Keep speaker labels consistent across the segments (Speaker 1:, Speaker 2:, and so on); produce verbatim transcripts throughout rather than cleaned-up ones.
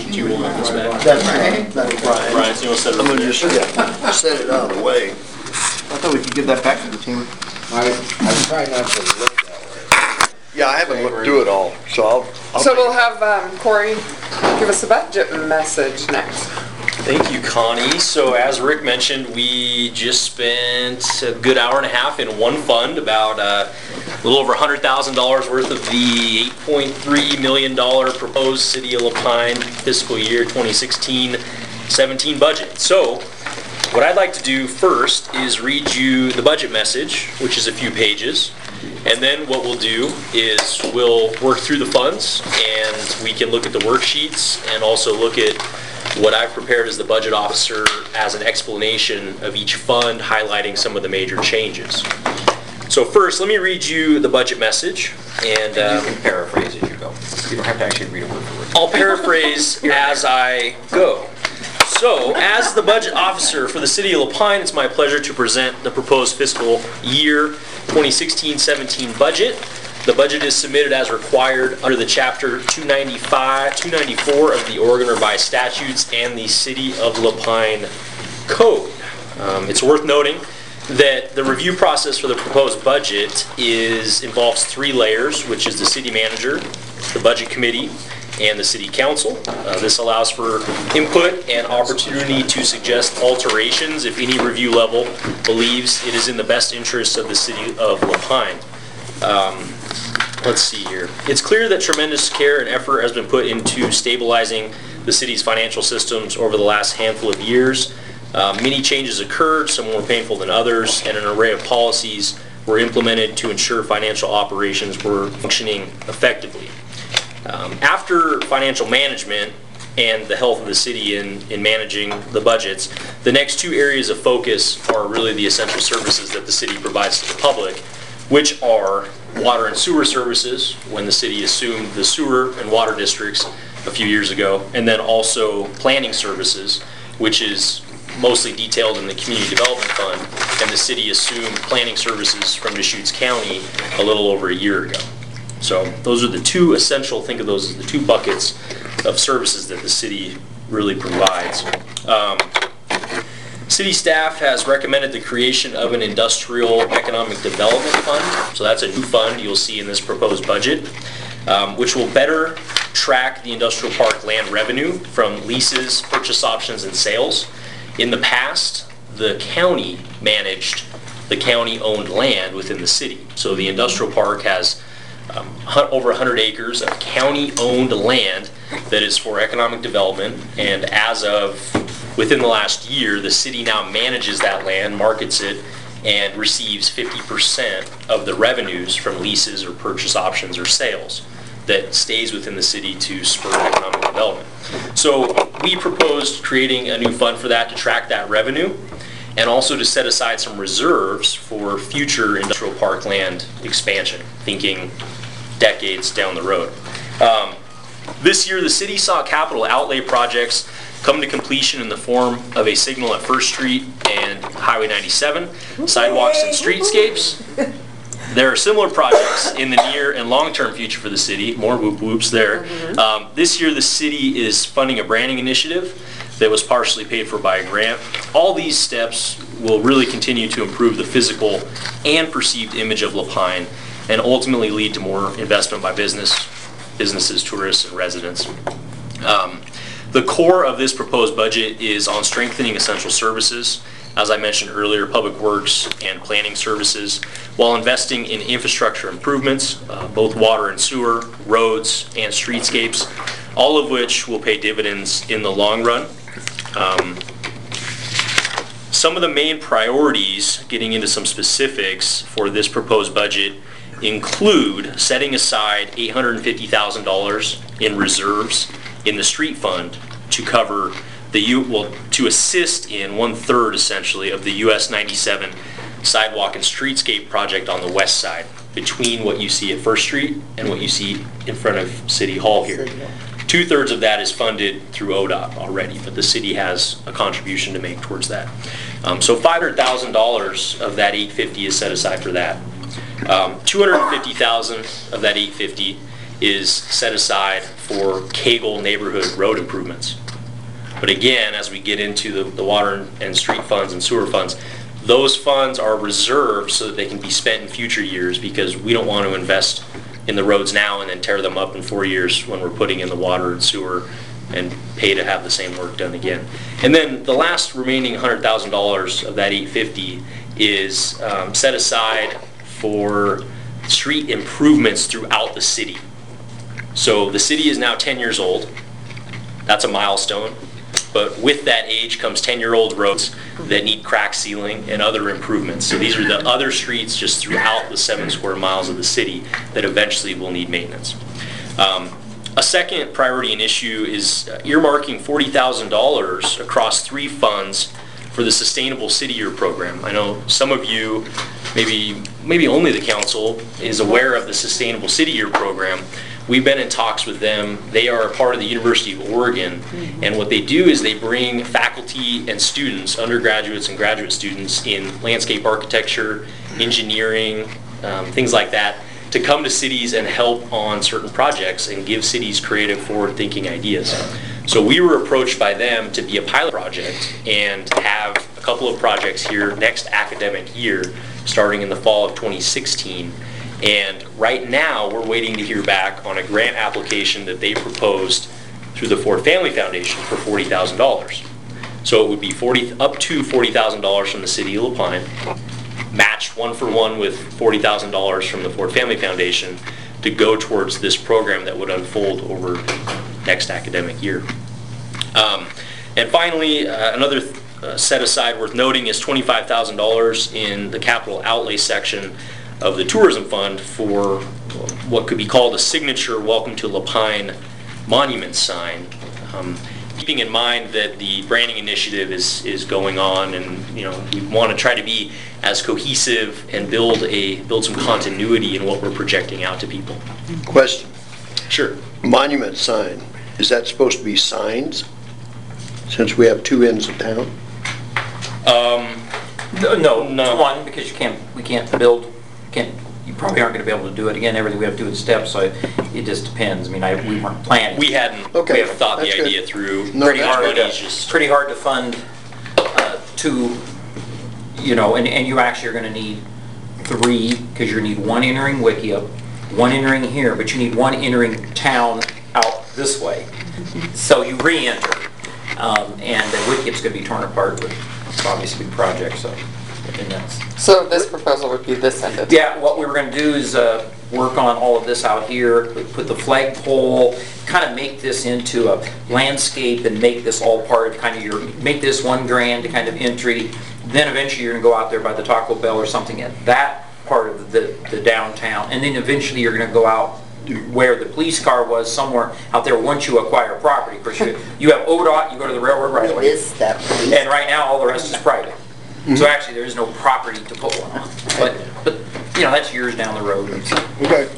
Speaker 1: Do you want this back?
Speaker 2: That's right. That's
Speaker 1: Brian, Brian, so you want to set it
Speaker 3: I'm
Speaker 1: over
Speaker 3: gonna
Speaker 1: there?
Speaker 3: just set it out of the way.
Speaker 2: I thought we could give that back to the team.
Speaker 4: I, I try not to look that way.
Speaker 3: Yeah, I haven't looked through it all, so I'll. I'll
Speaker 5: So we'll have um, Corey give us a budget message next.
Speaker 1: Thank you, Connie. So as Rick mentioned, we just spent a good hour and a half in one fund, about uh, a little over one hundred thousand dollars worth of the eight point three million dollars proposed City of La Pine fiscal year twenty sixteen seventeen budget. So what I'd like to do first is read you the budget message, which is a few pages. And then what we'll do is we'll work through the funds, and we can look at the worksheets and also look at what I've prepared as the budget officer as an explanation of each fund, highlighting some of the major changes. So first, let me read you the budget message, and
Speaker 4: And
Speaker 1: um,
Speaker 4: you can paraphrase as you go. You don't have to actually read it word for word.
Speaker 1: I'll paraphrase as I go. So, as the budget officer for the City of La Pine, it's my pleasure to present the proposed fiscal year twenty sixteen seventeen budget. The budget is submitted as required under the Chapter two ninety-five, two ninety-four of the Oregon Revised Statutes and the City of La Pine Code. Um, it's worth noting that the review process for the proposed budget is involves three layers, which is the city manager, the budget committee, and the city council. Uh, this allows for input and opportunity to suggest alterations if any review level believes it is in the best interest of the City of La Pine. Um, let's see here. It's clear that tremendous care and effort has been put into stabilizing the city's financial systems over the last handful of years. Uh, many changes occurred, some more painful than others, and an array of policies were implemented to ensure financial operations were functioning effectively. Um, after financial management and the health of the city in, in managing the budgets, the next two areas of focus are really the essential services that the city provides to the public, which are water and sewer services, when the city assumed the sewer and water districts a few years ago, and then also planning services, which is mostly detailed in the Community Development Fund, and the city assumed planning services from Deschutes County a little over a year ago. So those are the two essential, think of those as the two buckets of services that the city really provides. Um, city staff has recommended the creation of an industrial economic development fund. So that's a new fund you'll see in this proposed budget, um, which will better track the industrial park land revenue from leases, purchase options, and sales. In the past, the county managed the county-owned land within the city. So the industrial park has Um, over one hundred acres of county-owned land that is for economic development, and as of within the last year, the city now manages that land, markets it, and receives fifty percent of the revenues from leases or purchase options or sales that stays within the city to spur economic development. So we proposed creating a new fund for that to track that revenue, and also to set aside some reserves for future industrial park land expansion, thinking decades down the road. Um, this year, the city saw capital outlay projects come to completion in the form of a signal at First Street and Highway ninety-seven, sidewalks and streetscapes. There are similar projects in the near and long-term future for the city, more whoop whoops there. Mm-hmm. Um, this year, the city is funding a branding initiative that was partially paid for by a grant. All these steps will really continue to improve the physical and perceived image of La Pine, and ultimately lead to more investment by business, businesses, tourists, and residents. Um, the core of this proposed budget is on strengthening essential services, as I mentioned earlier, public works and planning services, while investing in infrastructure improvements, uh, both water and sewer, roads, and streetscapes, all of which will pay dividends in the long run. Um, some of the main priorities, getting into some specifics for this proposed budget, include setting aside eight hundred fifty thousand dollars in reserves in the street fund to cover the U, well, to assist in one third essentially of the U S ninety-seven sidewalk and streetscape project on the west side, between what you see at First Street and what you see in front of City Hall here. Two thirds of that is funded through O D O T already, but the city has a contribution to make towards that. Um, so five hundred thousand dollars of that eight hundred fifty thousand dollars is set aside for that. Um, two hundred fifty thousand dollars of that eight hundred fifty thousand dollars is set aside for Kegel neighborhood road improvements. But again, as we get into the, the water and street funds and sewer funds, those funds are reserved so that they can be spent in future years, because we don't want to invest in the roads now and then tear them up in four years when we're putting in the water and sewer and pay to have the same work done again. And then the last remaining one hundred thousand dollars of that eight fifty is um, set aside for street improvements throughout the city. So the city is now ten years old. That's a milestone. But with that age comes ten-year-old roads that need crack sealing and other improvements. So these are the other streets just throughout the seven square miles of the city that eventually will need maintenance. Um, a second priority and issue is earmarking forty thousand dollars across three funds for the Sustainable City Year program. I know some of you, maybe maybe only the council, is aware of the Sustainable City Year program. We've been in talks with them. They are a part of the University of Oregon, and what they do is they bring faculty and students, undergraduates and graduate students in landscape architecture, engineering, um, things like that, to come to cities and help on certain projects and give cities creative, forward-thinking ideas. So we were approached by them to be a pilot project and have a couple of projects here next academic year, starting in the fall of twenty sixteen. And right now, we're waiting to hear back on a grant application that they proposed through the Ford Family Foundation for forty thousand dollars. So it would be forty up to forty thousand dollars from the city of La Pine, matched one for one with forty thousand dollars from the Ford Family Foundation to go towards this program that would unfold over next academic year. Um, and finally, uh, another th- uh, set aside worth noting is twenty-five thousand dollars in the capital outlay section of the tourism fund for what could be called a signature Welcome to La Pine monument sign. Um, keeping in mind that the branding initiative is is going on, and you know we want to try to be as cohesive and build a build some continuity in what we're projecting out to people.
Speaker 3: Question.
Speaker 1: Sure.
Speaker 3: Monument sign, is that supposed to be signs? Since we have two ends of town?
Speaker 1: Um,
Speaker 6: No, no,
Speaker 1: No.
Speaker 6: one, because you can't, we can't build, can't, you probably aren't gonna be able to do it again, everything we have to do in steps, so it just depends. I mean, I, we weren't planning.
Speaker 1: we hadn't
Speaker 3: Okay,
Speaker 1: we haven't thought the
Speaker 3: that's good.
Speaker 1: idea through.
Speaker 3: No,
Speaker 6: Pretty
Speaker 3: that's
Speaker 6: hard
Speaker 1: Money's
Speaker 6: to,
Speaker 1: just
Speaker 6: pretty hard to fund, uh, two, you know, and, and you actually are gonna need three, because you need one entering Wickiup, one entering here, but you need one entering town out this way. So you re-enter, um, and uh, Wickiup's gonna be torn apart with, it's obviously a big project, so, and that's.
Speaker 5: So this proposal would be this ended?
Speaker 6: Yeah, what we were gonna do is uh, work on all of this out here, put the flagpole, kind of make this into a landscape and make this all part of kind of your, make this one grand kind of entry. Then eventually you're gonna go out there by the Taco Bell or something at that part of the, the downtown. And then eventually you're gonna go out where the police car was, somewhere out there once you acquire property. Of course, you, you have O D O T, you go to the railroad right
Speaker 7: What
Speaker 6: away.
Speaker 7: is that?
Speaker 6: And right now, all the rest is private. So actually, there is no property to put one on. But, but, you know, that's years down the road.
Speaker 3: Okay.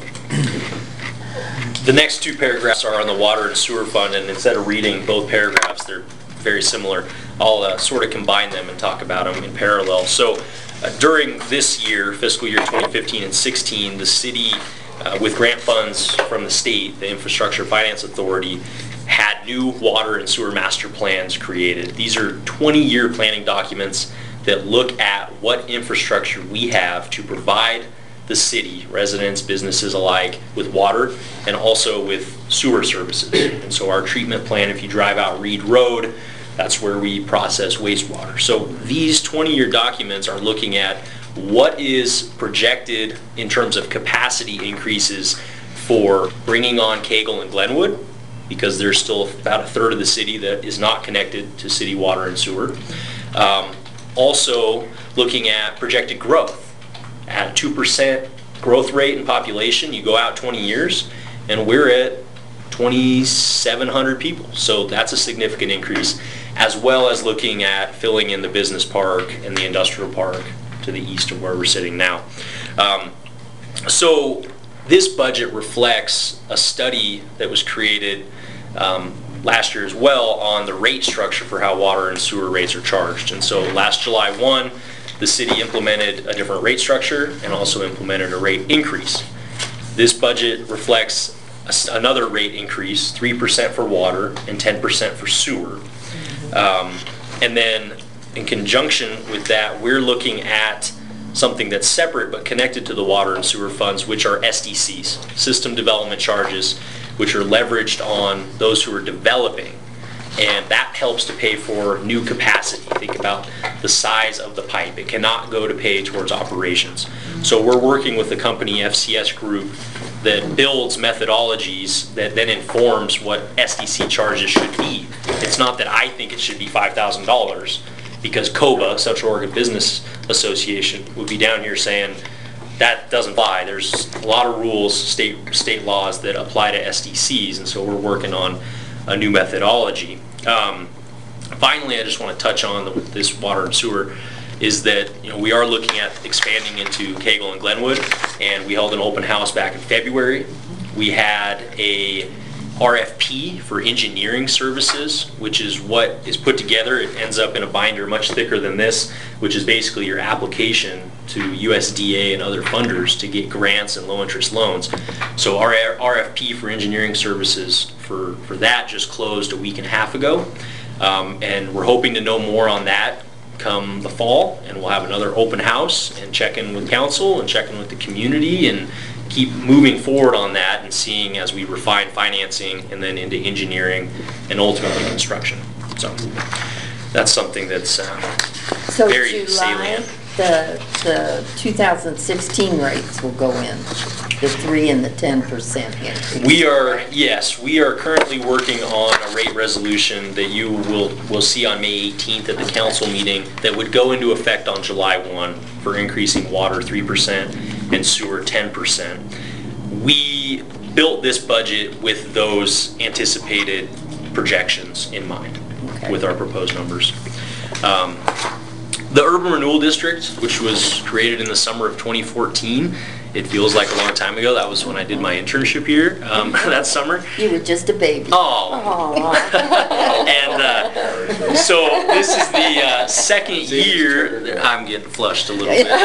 Speaker 1: The next two paragraphs are on the water and sewer fund, and instead of reading both paragraphs, they're very similar. I'll uh, sort of combine them and talk about them in parallel. So uh, during this year, fiscal year twenty fifteen and sixteen, the city, uh, with grant funds from the state, the Infrastructure Finance Authority, had new water and sewer master plans created. These are twenty-year planning documents that look at what infrastructure we have to provide the city, residents, businesses alike, with water and also with sewer services. And so our treatment plan, if you drive out Reed Road, that's where we process wastewater. So these twenty-year documents are looking at what is projected in terms of capacity increases for bringing on Kegel and Glenwood, because there's still about a third of the city that is not connected to city water and sewer. Um, Also looking at projected growth. At a two percent growth rate in population, you go out twenty years, and we're at twenty-seven hundred people. So that's a significant increase, as well as looking at filling in the business park and the industrial park to the east of where we're sitting now. Um, so this budget reflects a study that was created um, last year as well on the rate structure for how water and sewer rates are charged. And so last July first, the city implemented a different rate structure and also implemented a rate increase. This budget reflects s- another rate increase, three percent for water and ten percent for sewer. Um, And then in conjunction with that, we're looking at something that's separate but connected to the water and sewer funds, which are S D Cs, System Development Charges, which are leveraged on those who are developing. And that helps to pay for new capacity. Think about the size of the pipe. It cannot go to pay towards operations. So we're working with the company F C S Group that builds methodologies that then informs what S D C charges should be. It's not that I think it should be five thousand dollars, because COBA, Central Oregon Business Association, would be down here saying, that doesn't fly. There's a lot of rules, state state laws that apply to S D Cs, and so we're working on a new methodology. Um, finally, I just want to touch on the, this water and sewer, is that, you know, we are looking at expanding into Cagle and Glenwood, and we held an open house back in February. We had a R F P for engineering services, which is what is put together. It ends up in a binder much thicker than this, which is basically your application to U S D A and other funders to get grants and low interest loans. So our R F P for engineering services for, for that just closed a week and a half ago. Um, and we're hoping to know more on that come the fall, and we'll have another open house and check in with council and check in with the community and keep moving forward on that and seeing as we refine financing and then into engineering and ultimately construction. So that's something that's uh,
Speaker 7: So
Speaker 1: very
Speaker 7: July,
Speaker 1: salient.
Speaker 7: the, the two thousand sixteen rates will go in, the three and the ten percent increase.
Speaker 1: We are, yes, we are currently working on a rate resolution that you will, will see on May eighteenth at the council meeting that would go into effect on July first for increasing water three percent and sewer ten percent. We built this budget with those anticipated projections in mind,
Speaker 7: Okay.
Speaker 1: with our proposed numbers. Um, The Urban Renewal District, which was created in the summer of twenty fourteen, it feels like a long time ago. That was when I did my internship here um, that summer.
Speaker 7: You were just a baby.
Speaker 1: Oh. And uh, so this is the uh, second year, I'm getting flushed a little bit.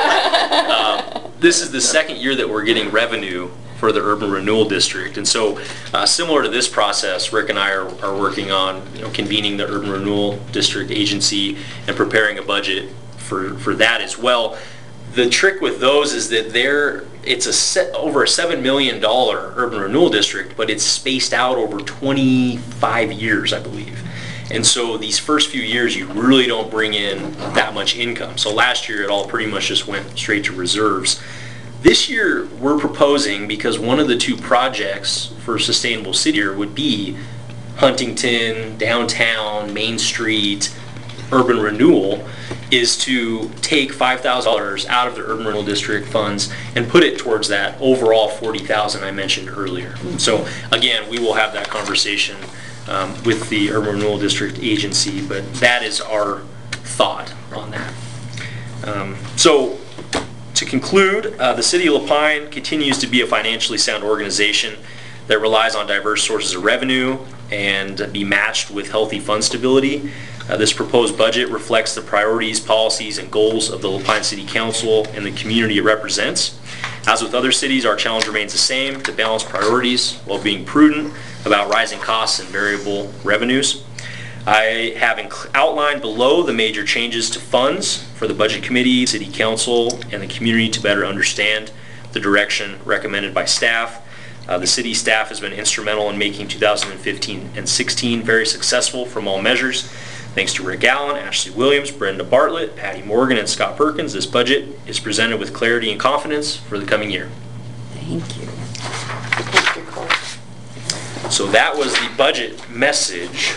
Speaker 1: Um, This is the second year that we're getting revenue for the Urban Renewal District. And so uh, similar to this process, Rick and I are, are working on, you know, convening the Urban Renewal District agency and preparing a budget for, for that as well. The trick with those is that they're, it's a set, over a seven million dollar urban renewal district, but it's spaced out over twenty-five years, I believe. And so these first few years, you really don't bring in that much income. So last year, it all pretty much just went straight to reserves. This year, we're proposing, because one of the two projects for Sustainable City Year would be Huntington, downtown, Main Street, urban renewal, is to take five thousand dollars out of the urban renewal district funds and put it towards that overall forty thousand dollars I mentioned earlier. So again, we will have that conversation um, with the urban renewal district agency, but that is our thought on that. Um, so to conclude, uh, the City of La Pine continues to be a financially sound organization that relies on diverse sources of revenue and be matched with healthy fund stability. Uh, this proposed budget reflects the priorities, policies, and goals of the La Pine City Council and the community it represents. As with other cities, our challenge remains the same: to balance priorities while being prudent about rising costs and variable revenues. I have inc- outlined below the major changes to funds for the Budget Committee, City Council, and the community to better understand the direction recommended by staff. Uh, the city staff has been instrumental in making two thousand fifteen and sixteen very successful from all measures. Thanks to Rick Allen, Ashley Williams, Brenda Bartlett, Patty Morgan, and Scott Perkins, this budget is presented with clarity and confidence for the coming year.
Speaker 7: Thank you.
Speaker 5: Thank you, Cole.
Speaker 1: So that was the budget message.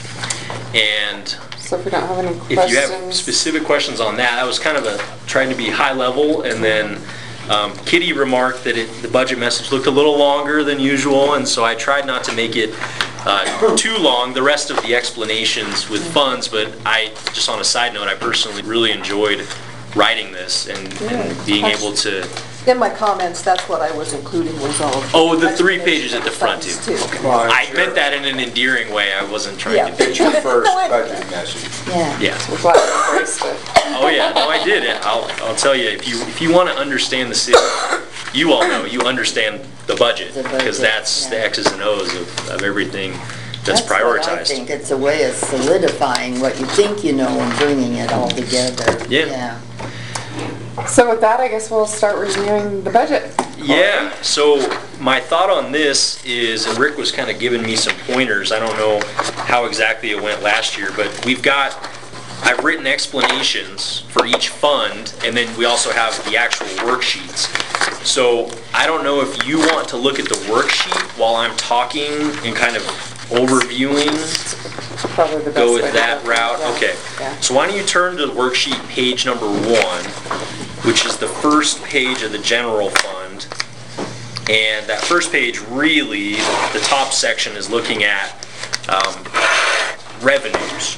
Speaker 1: And
Speaker 5: So if we don't have any
Speaker 1: if you have
Speaker 5: questions,
Speaker 1: specific questions on that, I was kind of a, trying to be high level, and then um, Kitty remarked that it, the budget message looked a little longer than usual, and so I tried not to make it uh, too long, the rest of the explanations with funds, but I, just on a side note, I personally really enjoyed writing this and, and being able to,
Speaker 8: In my comments, that's what I was including, was all.
Speaker 1: oh, the three pages at the front too.
Speaker 8: Funds, too.
Speaker 4: Well, I'm
Speaker 1: I
Speaker 4: sure
Speaker 1: meant that in an endearing way, I wasn't trying
Speaker 8: Yeah.
Speaker 1: to be.
Speaker 4: It's your first
Speaker 8: No, I-
Speaker 4: budget message.
Speaker 7: Yeah.
Speaker 1: Yeah.
Speaker 5: we're glad you embraced it.
Speaker 1: Oh yeah, no, I did. I'll, I'll tell you, if you if you want to understand the city, you all know, you understand the budget,
Speaker 7: The
Speaker 1: because
Speaker 7: budget,
Speaker 1: that's the
Speaker 7: yeah.
Speaker 1: X's and O's of, of everything that's
Speaker 7: what I
Speaker 1: prioritized.
Speaker 7: think. It's a way of solidifying what you think you know and bringing it all together.
Speaker 1: Yeah.
Speaker 5: So with that, I guess we'll start reviewing the budget.
Speaker 1: Yeah, so my thought on this is, and Rick was kind of giving me some pointers, I don't know how exactly it went last year, but we've got, I've written explanations for each fund, and then we also have the actual worksheets. So I don't know if you want to look at the worksheet while I'm talking and kind of overviewing,
Speaker 5: Probably the best
Speaker 1: go
Speaker 5: way
Speaker 1: with
Speaker 5: to
Speaker 1: that
Speaker 5: go.
Speaker 1: route?
Speaker 5: Yeah.
Speaker 1: Okay.
Speaker 5: Yeah.
Speaker 1: So why don't you turn to the worksheet page number one, which is the first page of the general fund. And that first page, really, the top section is looking at um, revenues.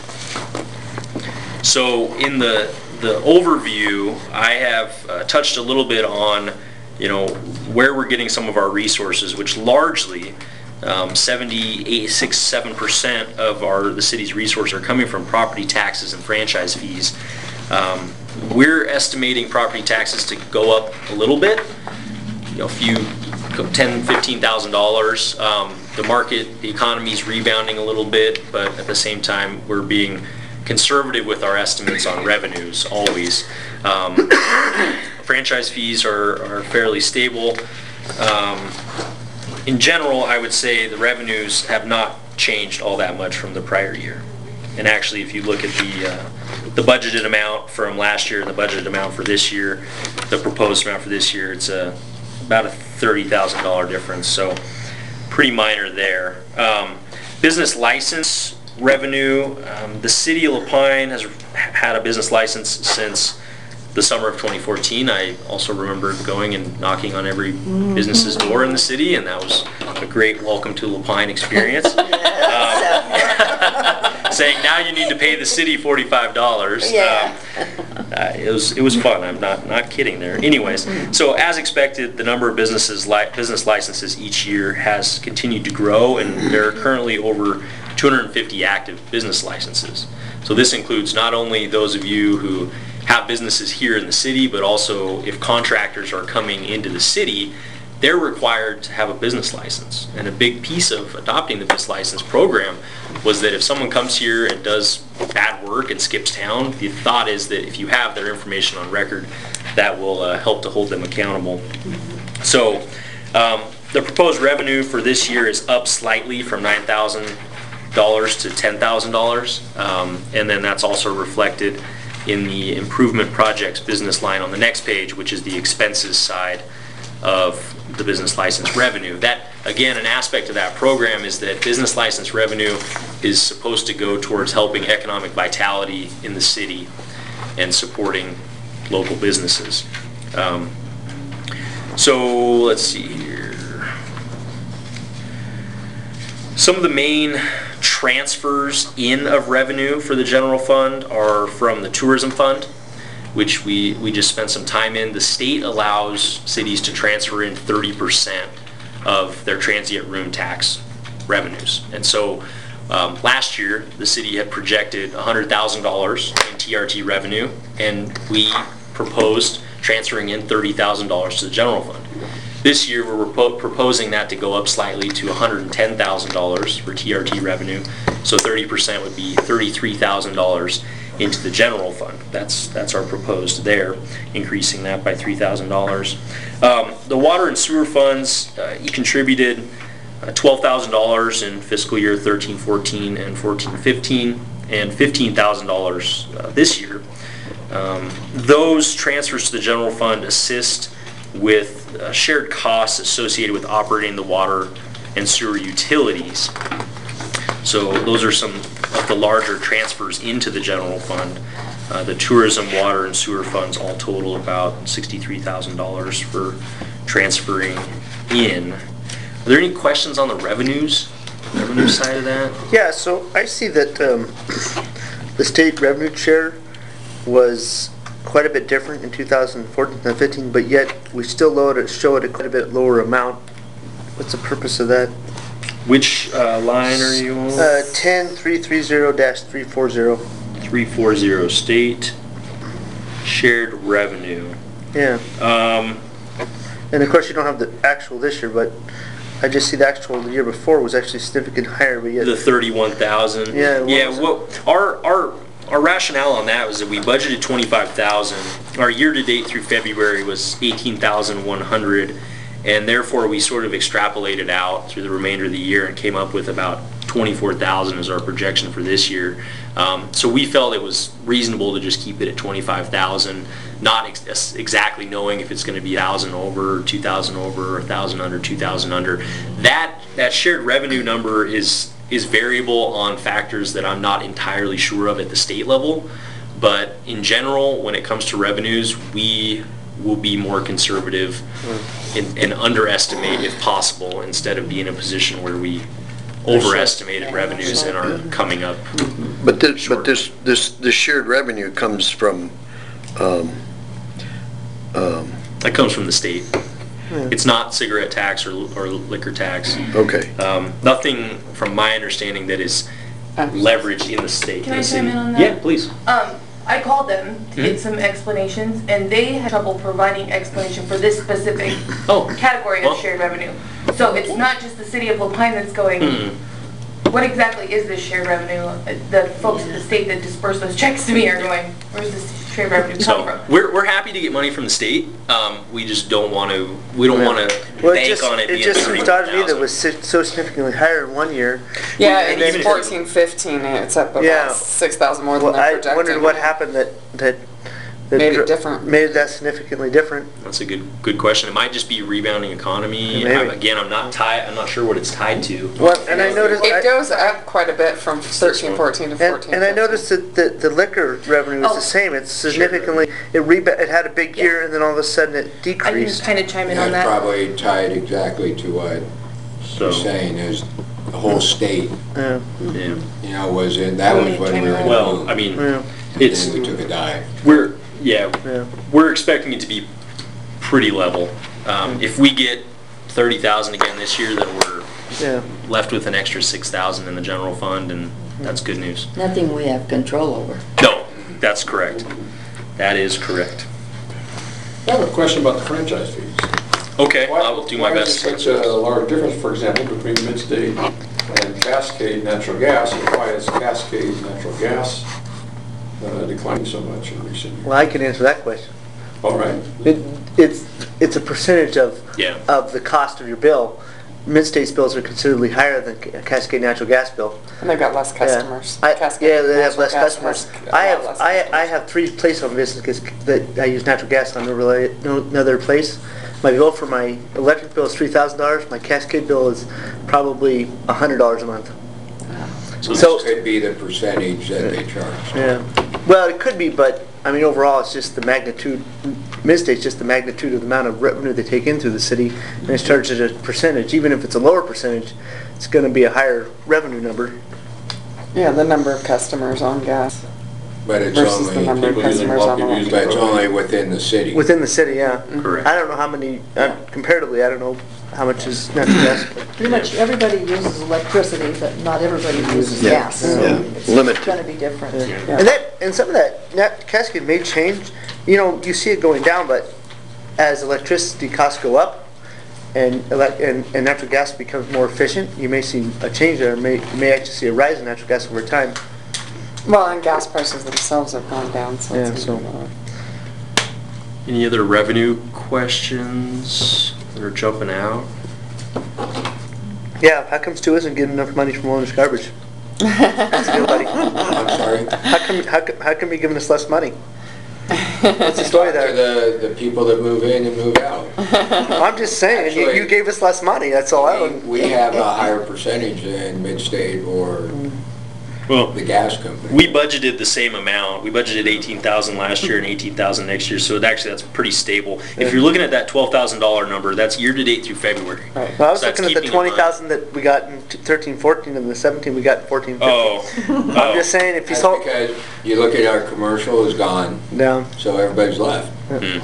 Speaker 1: So in the the overview, I have uh, touched a little bit on, you know, where we're getting some of our resources, which largely um, seventy-eight, six, seven percent of our the city's resources are coming from property taxes and franchise fees. Um, we're estimating property taxes to go up a little bit, you know, a few, ten, fifteen thousand dollars. Um, the market, the economy's rebounding a little bit, but at the same time, we're being conservative with our estimates on revenues always. Um, franchise fees are, are fairly stable. Um, in general, I would say the revenues have not changed all that much from the prior year. And actually, if you look at the uh, the budgeted amount from last year and the budgeted amount for this year, the proposed amount for this year, it's a about a thirty thousand dollar difference. So pretty minor there. Um, business license revenue, um, the city of Lapine has had a business license since the summer of twenty fourteen. I also remember going and knocking on every business's door in the city, and that was a great welcome to Lapine experience. Um, saying now you need to pay the city forty-five dollars.
Speaker 7: Yeah.
Speaker 1: Um, uh, it was it was fun. I'm not not kidding there. Anyways, so as expected, the number of businesses li- business licenses each year has continued to grow, and there are currently over two hundred fifty active business licenses. So this includes not only those of you who have businesses here in the city, but also if contractors are coming into the city, they're required to have a business license. And a big piece of adopting the business license program was that if someone comes here and does bad work and skips town, the thought is that if you have their information on record, that will uh, help to hold them accountable. So um, the proposed revenue for this year is up slightly from nine thousand dollars to ten thousand dollars. Um, and then that's also reflected in the improvement projects business line on the next page, which is the expenses side of the business license revenue. That, again, an aspect of that program is that business license revenue is supposed to go towards helping economic vitality in the city and supporting local businesses. Um, so let's see here. Some of the main transfers in of revenue for the general fund are from the tourism fund, which we, we just spent some time in. The state allows cities to transfer in thirty percent of their transient room tax revenues. And so um, last year, the city had projected one hundred thousand dollars in T R T revenue, and we proposed transferring in thirty thousand dollars to the general fund. This year, we're propo- proposing that to go up slightly to one hundred ten thousand dollars for T R T revenue. So thirty percent would be thirty-three thousand dollars into the general fund. That's that's our proposed there, increasing that by three thousand dollars. Um, the water and sewer funds uh, contributed uh, twelve thousand dollars in fiscal year thirteen fourteen and fourteen fifteen, and fifteen thousand dollars uh, this year. Um, those transfers to the general fund assist with uh, shared costs associated with operating the water and sewer utilities. So those are some of the larger transfers into the general fund. Uh, the tourism, water, and sewer funds all total about sixty-three thousand dollars for transferring in. Are there any questions on the revenues, revenue side of that?
Speaker 2: Yeah, so I see that um, the state revenue share was quite a bit different in two thousand fourteen and fifteen, but yet we still load it, show it a quite a bit lower amount. What's the purpose of that?
Speaker 1: Which uh, line are you on?
Speaker 2: Uh, ten three three zero dash three four zero.
Speaker 1: three forty, state shared revenue.
Speaker 2: Yeah.
Speaker 1: Um,
Speaker 2: And of course, you don't have the actual this year, but I just see the actual the year before was actually significantly higher, but yet.
Speaker 1: The thirty-one thousand.
Speaker 2: Yeah, what
Speaker 1: Yeah,
Speaker 2: was it?
Speaker 1: well, our, our, our rationale on that was that we budgeted twenty-five thousand. Our year-to-date through February was eighteen thousand one hundred, and therefore we sort of extrapolated out through the remainder of the year and came up with about twenty-four thousand as our projection for this year. Um, so we felt it was reasonable to just keep it at twenty-five thousand, not ex exactly knowing if it's going to be one thousand over, two thousand over, one thousand under, two thousand under. That that shared revenue number is is variable on factors that I'm not entirely sure of at the state level, but in general, when it comes to revenues, we will be more conservative and, and underestimate if possible, instead of being in a position where we overestimated revenues and are coming up.
Speaker 3: But this,
Speaker 1: Sure.
Speaker 3: but this, this, this shared revenue comes from, um, um,
Speaker 1: That comes from the state. It's not cigarette tax or, or liquor tax.
Speaker 3: okay.
Speaker 1: Um, nothing, from my understanding, that is leveraged in the state.
Speaker 9: Can
Speaker 1: in
Speaker 9: I
Speaker 1: the
Speaker 9: chime
Speaker 1: city.
Speaker 9: in on that?
Speaker 1: Yeah, please.
Speaker 9: Um, I called them to
Speaker 1: Mhm.
Speaker 9: get some explanations, and they had trouble providing explanation for this specific
Speaker 1: Oh.
Speaker 9: category
Speaker 1: Well.
Speaker 9: of shared revenue. So it's not just the city of Lapine that's going,
Speaker 1: Mm.
Speaker 9: what exactly is this shared revenue? The folks at the state that disperse those checks to me are going, where's this shared revenue come
Speaker 1: So
Speaker 9: from?
Speaker 1: we're, we're happy to get money from the state. Um, we just don't want to, we don't want to
Speaker 2: Well, it
Speaker 1: bank
Speaker 2: just,
Speaker 1: on it
Speaker 2: it
Speaker 1: being
Speaker 2: just seems
Speaker 1: thirty-one
Speaker 2: odd to me that
Speaker 1: thousand.
Speaker 2: was si- so significantly higher in one year.
Speaker 5: Yeah,
Speaker 1: And
Speaker 5: and
Speaker 1: even
Speaker 5: it's
Speaker 1: if-
Speaker 5: fourteen, fifteen, and it's up
Speaker 2: Yeah.
Speaker 5: about six thousand more than
Speaker 2: Well,
Speaker 5: they're
Speaker 2: I
Speaker 5: projecting.
Speaker 2: wondered what happened that, that. that
Speaker 5: Made it
Speaker 2: dr-
Speaker 5: different.
Speaker 2: Made that significantly different.
Speaker 1: That's a good, good question. It might just be rebounding economy.
Speaker 2: Maybe.
Speaker 1: I'm- Again, I'm not tied, I'm not sure what it's tied to.
Speaker 2: Well, and I noticed. I-
Speaker 5: It goes up quite a bit from thirteen, fourteen to
Speaker 2: And,
Speaker 5: fourteen.
Speaker 2: and I
Speaker 5: fifteen.
Speaker 2: noticed that the, the liquor revenue is
Speaker 9: Oh.
Speaker 2: the same. It's significantly, it reba, it had a big
Speaker 9: Yeah.
Speaker 2: year and then all of a sudden it
Speaker 9: I can
Speaker 2: decreased.
Speaker 9: kind of chime in on
Speaker 4: That's
Speaker 9: that.
Speaker 4: probably tied exactly to what
Speaker 1: So,
Speaker 4: you're saying, is the whole state,
Speaker 2: Yeah,
Speaker 1: yeah.
Speaker 4: you know, was in, that was when we were in the
Speaker 1: Well,
Speaker 4: boom.
Speaker 1: I mean,
Speaker 2: yeah,
Speaker 1: it's,
Speaker 4: Then we took a dive.
Speaker 1: we're, yeah,
Speaker 2: yeah.
Speaker 1: we're expecting it to be pretty level. Um, if we get thirty thousand again this year, then we're
Speaker 2: Yeah.
Speaker 1: left with an extra six thousand in the general fund, and that's good news.
Speaker 7: Nothing we have control over.
Speaker 1: No, that's correct. That is correct.
Speaker 10: I have a question about the franchise fees.
Speaker 1: Okay,
Speaker 10: Why-
Speaker 1: I will do my best.
Speaker 10: Why is there such a large difference, for example, between Midstate and Cascade Natural Gas, and why is Cascade Natural Gas uh, declining so much in recent years?
Speaker 2: Well, I can answer that question.
Speaker 10: All right.
Speaker 2: It, it's, it's a percentage of,
Speaker 1: Yeah.
Speaker 2: of the cost of your bill. Mid-State's bills are considerably higher than Ca- Cascade Natural Gas bill.
Speaker 5: And they've got less
Speaker 2: Yeah.
Speaker 5: customers.
Speaker 2: I-
Speaker 5: Cascade
Speaker 2: Yeah, they have
Speaker 5: Natural
Speaker 2: less
Speaker 5: Gas
Speaker 2: customers.
Speaker 5: has a
Speaker 2: I
Speaker 5: lot
Speaker 2: have,
Speaker 5: less
Speaker 2: I, I
Speaker 5: customers.
Speaker 2: have three places on business that I use natural gas on, no rela- no no other place. My bill for my electric bill is three thousand dollars, my Cascade bill is probably one hundred dollars a month.
Speaker 1: So
Speaker 2: So-
Speaker 4: Could be the percentage that they charge.
Speaker 2: Yeah, well, it could be, but, I mean, overall, it's just the magnitude, Mid-State's just the magnitude of the amount of revenue they take in through the city, and it's charged at a percentage. Even if it's a lower percentage, it's gonna be a higher revenue number.
Speaker 5: Yeah, the number of customers on gas
Speaker 4: But it's
Speaker 5: versus the
Speaker 4: only,
Speaker 5: number of
Speaker 10: people using
Speaker 5: customers on
Speaker 10: bulk, people
Speaker 5: electric.
Speaker 4: but it's only within the city.
Speaker 2: Within the city, yeah.
Speaker 1: Correct.
Speaker 2: I don't know how many, uh, comparatively, I don't know how much is natural gas.
Speaker 8: Pretty much everybody uses electricity, but not everybody uses
Speaker 3: Yeah,
Speaker 8: gas. So
Speaker 3: yeah.
Speaker 8: it's
Speaker 3: Limited.
Speaker 8: gonna be different.
Speaker 2: Yeah. And that, and some of that, nat Cascade may change, you know, you see it going down, but as electricity costs go up and elec and, and natural gas becomes more efficient, you may see a change there, may, you may actually see a rise in natural gas over time.
Speaker 5: Well, and gas prices themselves have gone down, so
Speaker 2: Yeah,
Speaker 5: it's
Speaker 2: so-
Speaker 5: even lower.
Speaker 1: Any other revenue questions that are jumping out?
Speaker 2: Yeah, how come Stu isn't getting enough money from owner's garbage? That's good, buddy.
Speaker 4: I'm sorry?
Speaker 2: How come, how come, how come you giving us less money? What's the story
Speaker 4: To
Speaker 2: there?
Speaker 4: the, the people that move in and move out.
Speaker 2: I'm just saying, you, you
Speaker 4: Actually-
Speaker 2: gave us less money, that's all I
Speaker 4: We-
Speaker 2: would.
Speaker 4: We have a higher percentage than Midstate or
Speaker 1: Well,
Speaker 4: the gas company.
Speaker 1: we budgeted the same amount. We budgeted eighteen thousand last year and eighteen thousand next year, so it actually, that's pretty stable. If you're looking at that twelve thousand dollar number, that's year-to-date through February.
Speaker 5: Right.
Speaker 2: Well, I was
Speaker 1: So that's
Speaker 2: looking at the
Speaker 1: keeping in
Speaker 2: twenty
Speaker 1: mind.
Speaker 2: thousand that we got in thirteen, fourteen, and the seventeen we got in fourteen, fifteen.
Speaker 1: Oh.
Speaker 2: I'm
Speaker 1: Oh.
Speaker 2: just saying, if you
Speaker 4: That's
Speaker 2: saw,
Speaker 4: because you look at our commercial is gone,
Speaker 2: down.
Speaker 4: so everybody's left.
Speaker 1: Hmm.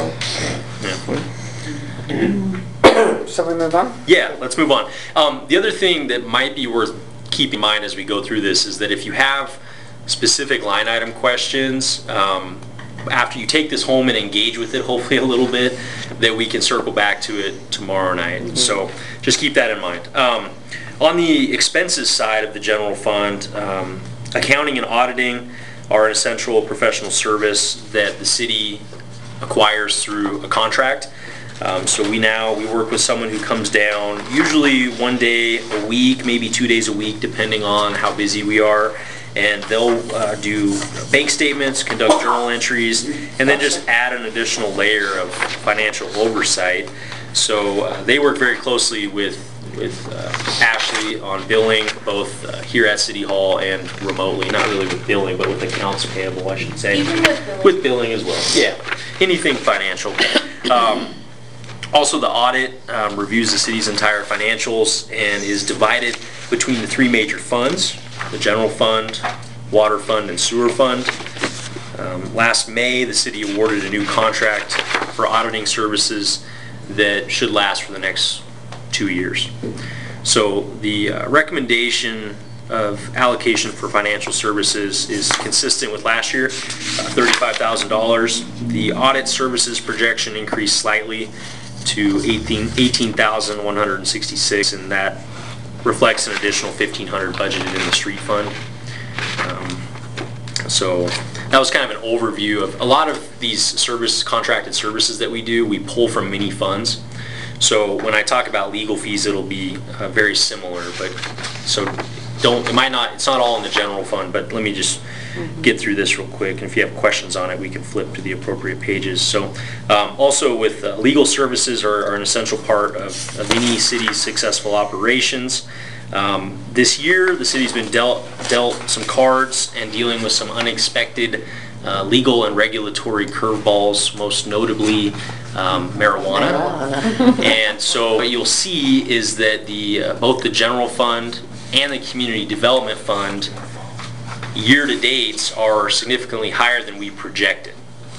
Speaker 4: So,
Speaker 5: Shall we move on?
Speaker 1: Yeah, let's move on. Um, the other thing that might be worth keeping in mind as we go through this is that if you have specific line item questions, um, after you take this home and engage with it, hopefully a little bit, that we can circle back to it tomorrow night. So just keep that in mind. Um, on the expenses side of the general fund, um, accounting and auditing are an essential professional service that the city acquires through a contract. Um, so we now, we work with someone who comes down usually one day a week, maybe two days a week, depending on how busy we are. And they'll uh, do bank statements, conduct journal entries, and then just add an additional layer of financial oversight. So uh, they work very closely with, with uh, Ashley on billing, both uh, here at City Hall and remotely. Not really with billing, but with accounts payable, I should say.
Speaker 9: Even with billing?
Speaker 1: With billing as well, yeah. Anything financial. Um, Also, the audit um, reviews the city's entire financials and is divided between the three major funds, the general fund, water fund, and sewer fund. Um, last May, the city awarded a new contract for auditing services that should last for the next two years. So the uh, recommendation of allocation for financial services is consistent with last year, uh, thirty-five thousand dollars. The audit services projection increased slightly to eighteen thousand one hundred sixty-six, and that reflects an additional fifteen hundred budgeted in the street fund. Um, so that was kind of an overview of a lot of these service contracted services that we do. We pull from many funds. So when I talk about legal fees, it'll be uh, very similar, but so don't, it might not, it's not all in the general fund, but let me just get through this real quick, and if you have questions on it, we can flip to the appropriate pages. So um, also with uh, legal services are, are an essential part of, of any city's successful operations. Um, this year, the city's been dealt, dealt some cards and dealing with some unexpected uh, legal and regulatory curveballs, most notably um, marijuana. And so what you'll see is that the uh, both the general fund and the community development fund year-to-dates are significantly higher than we projected.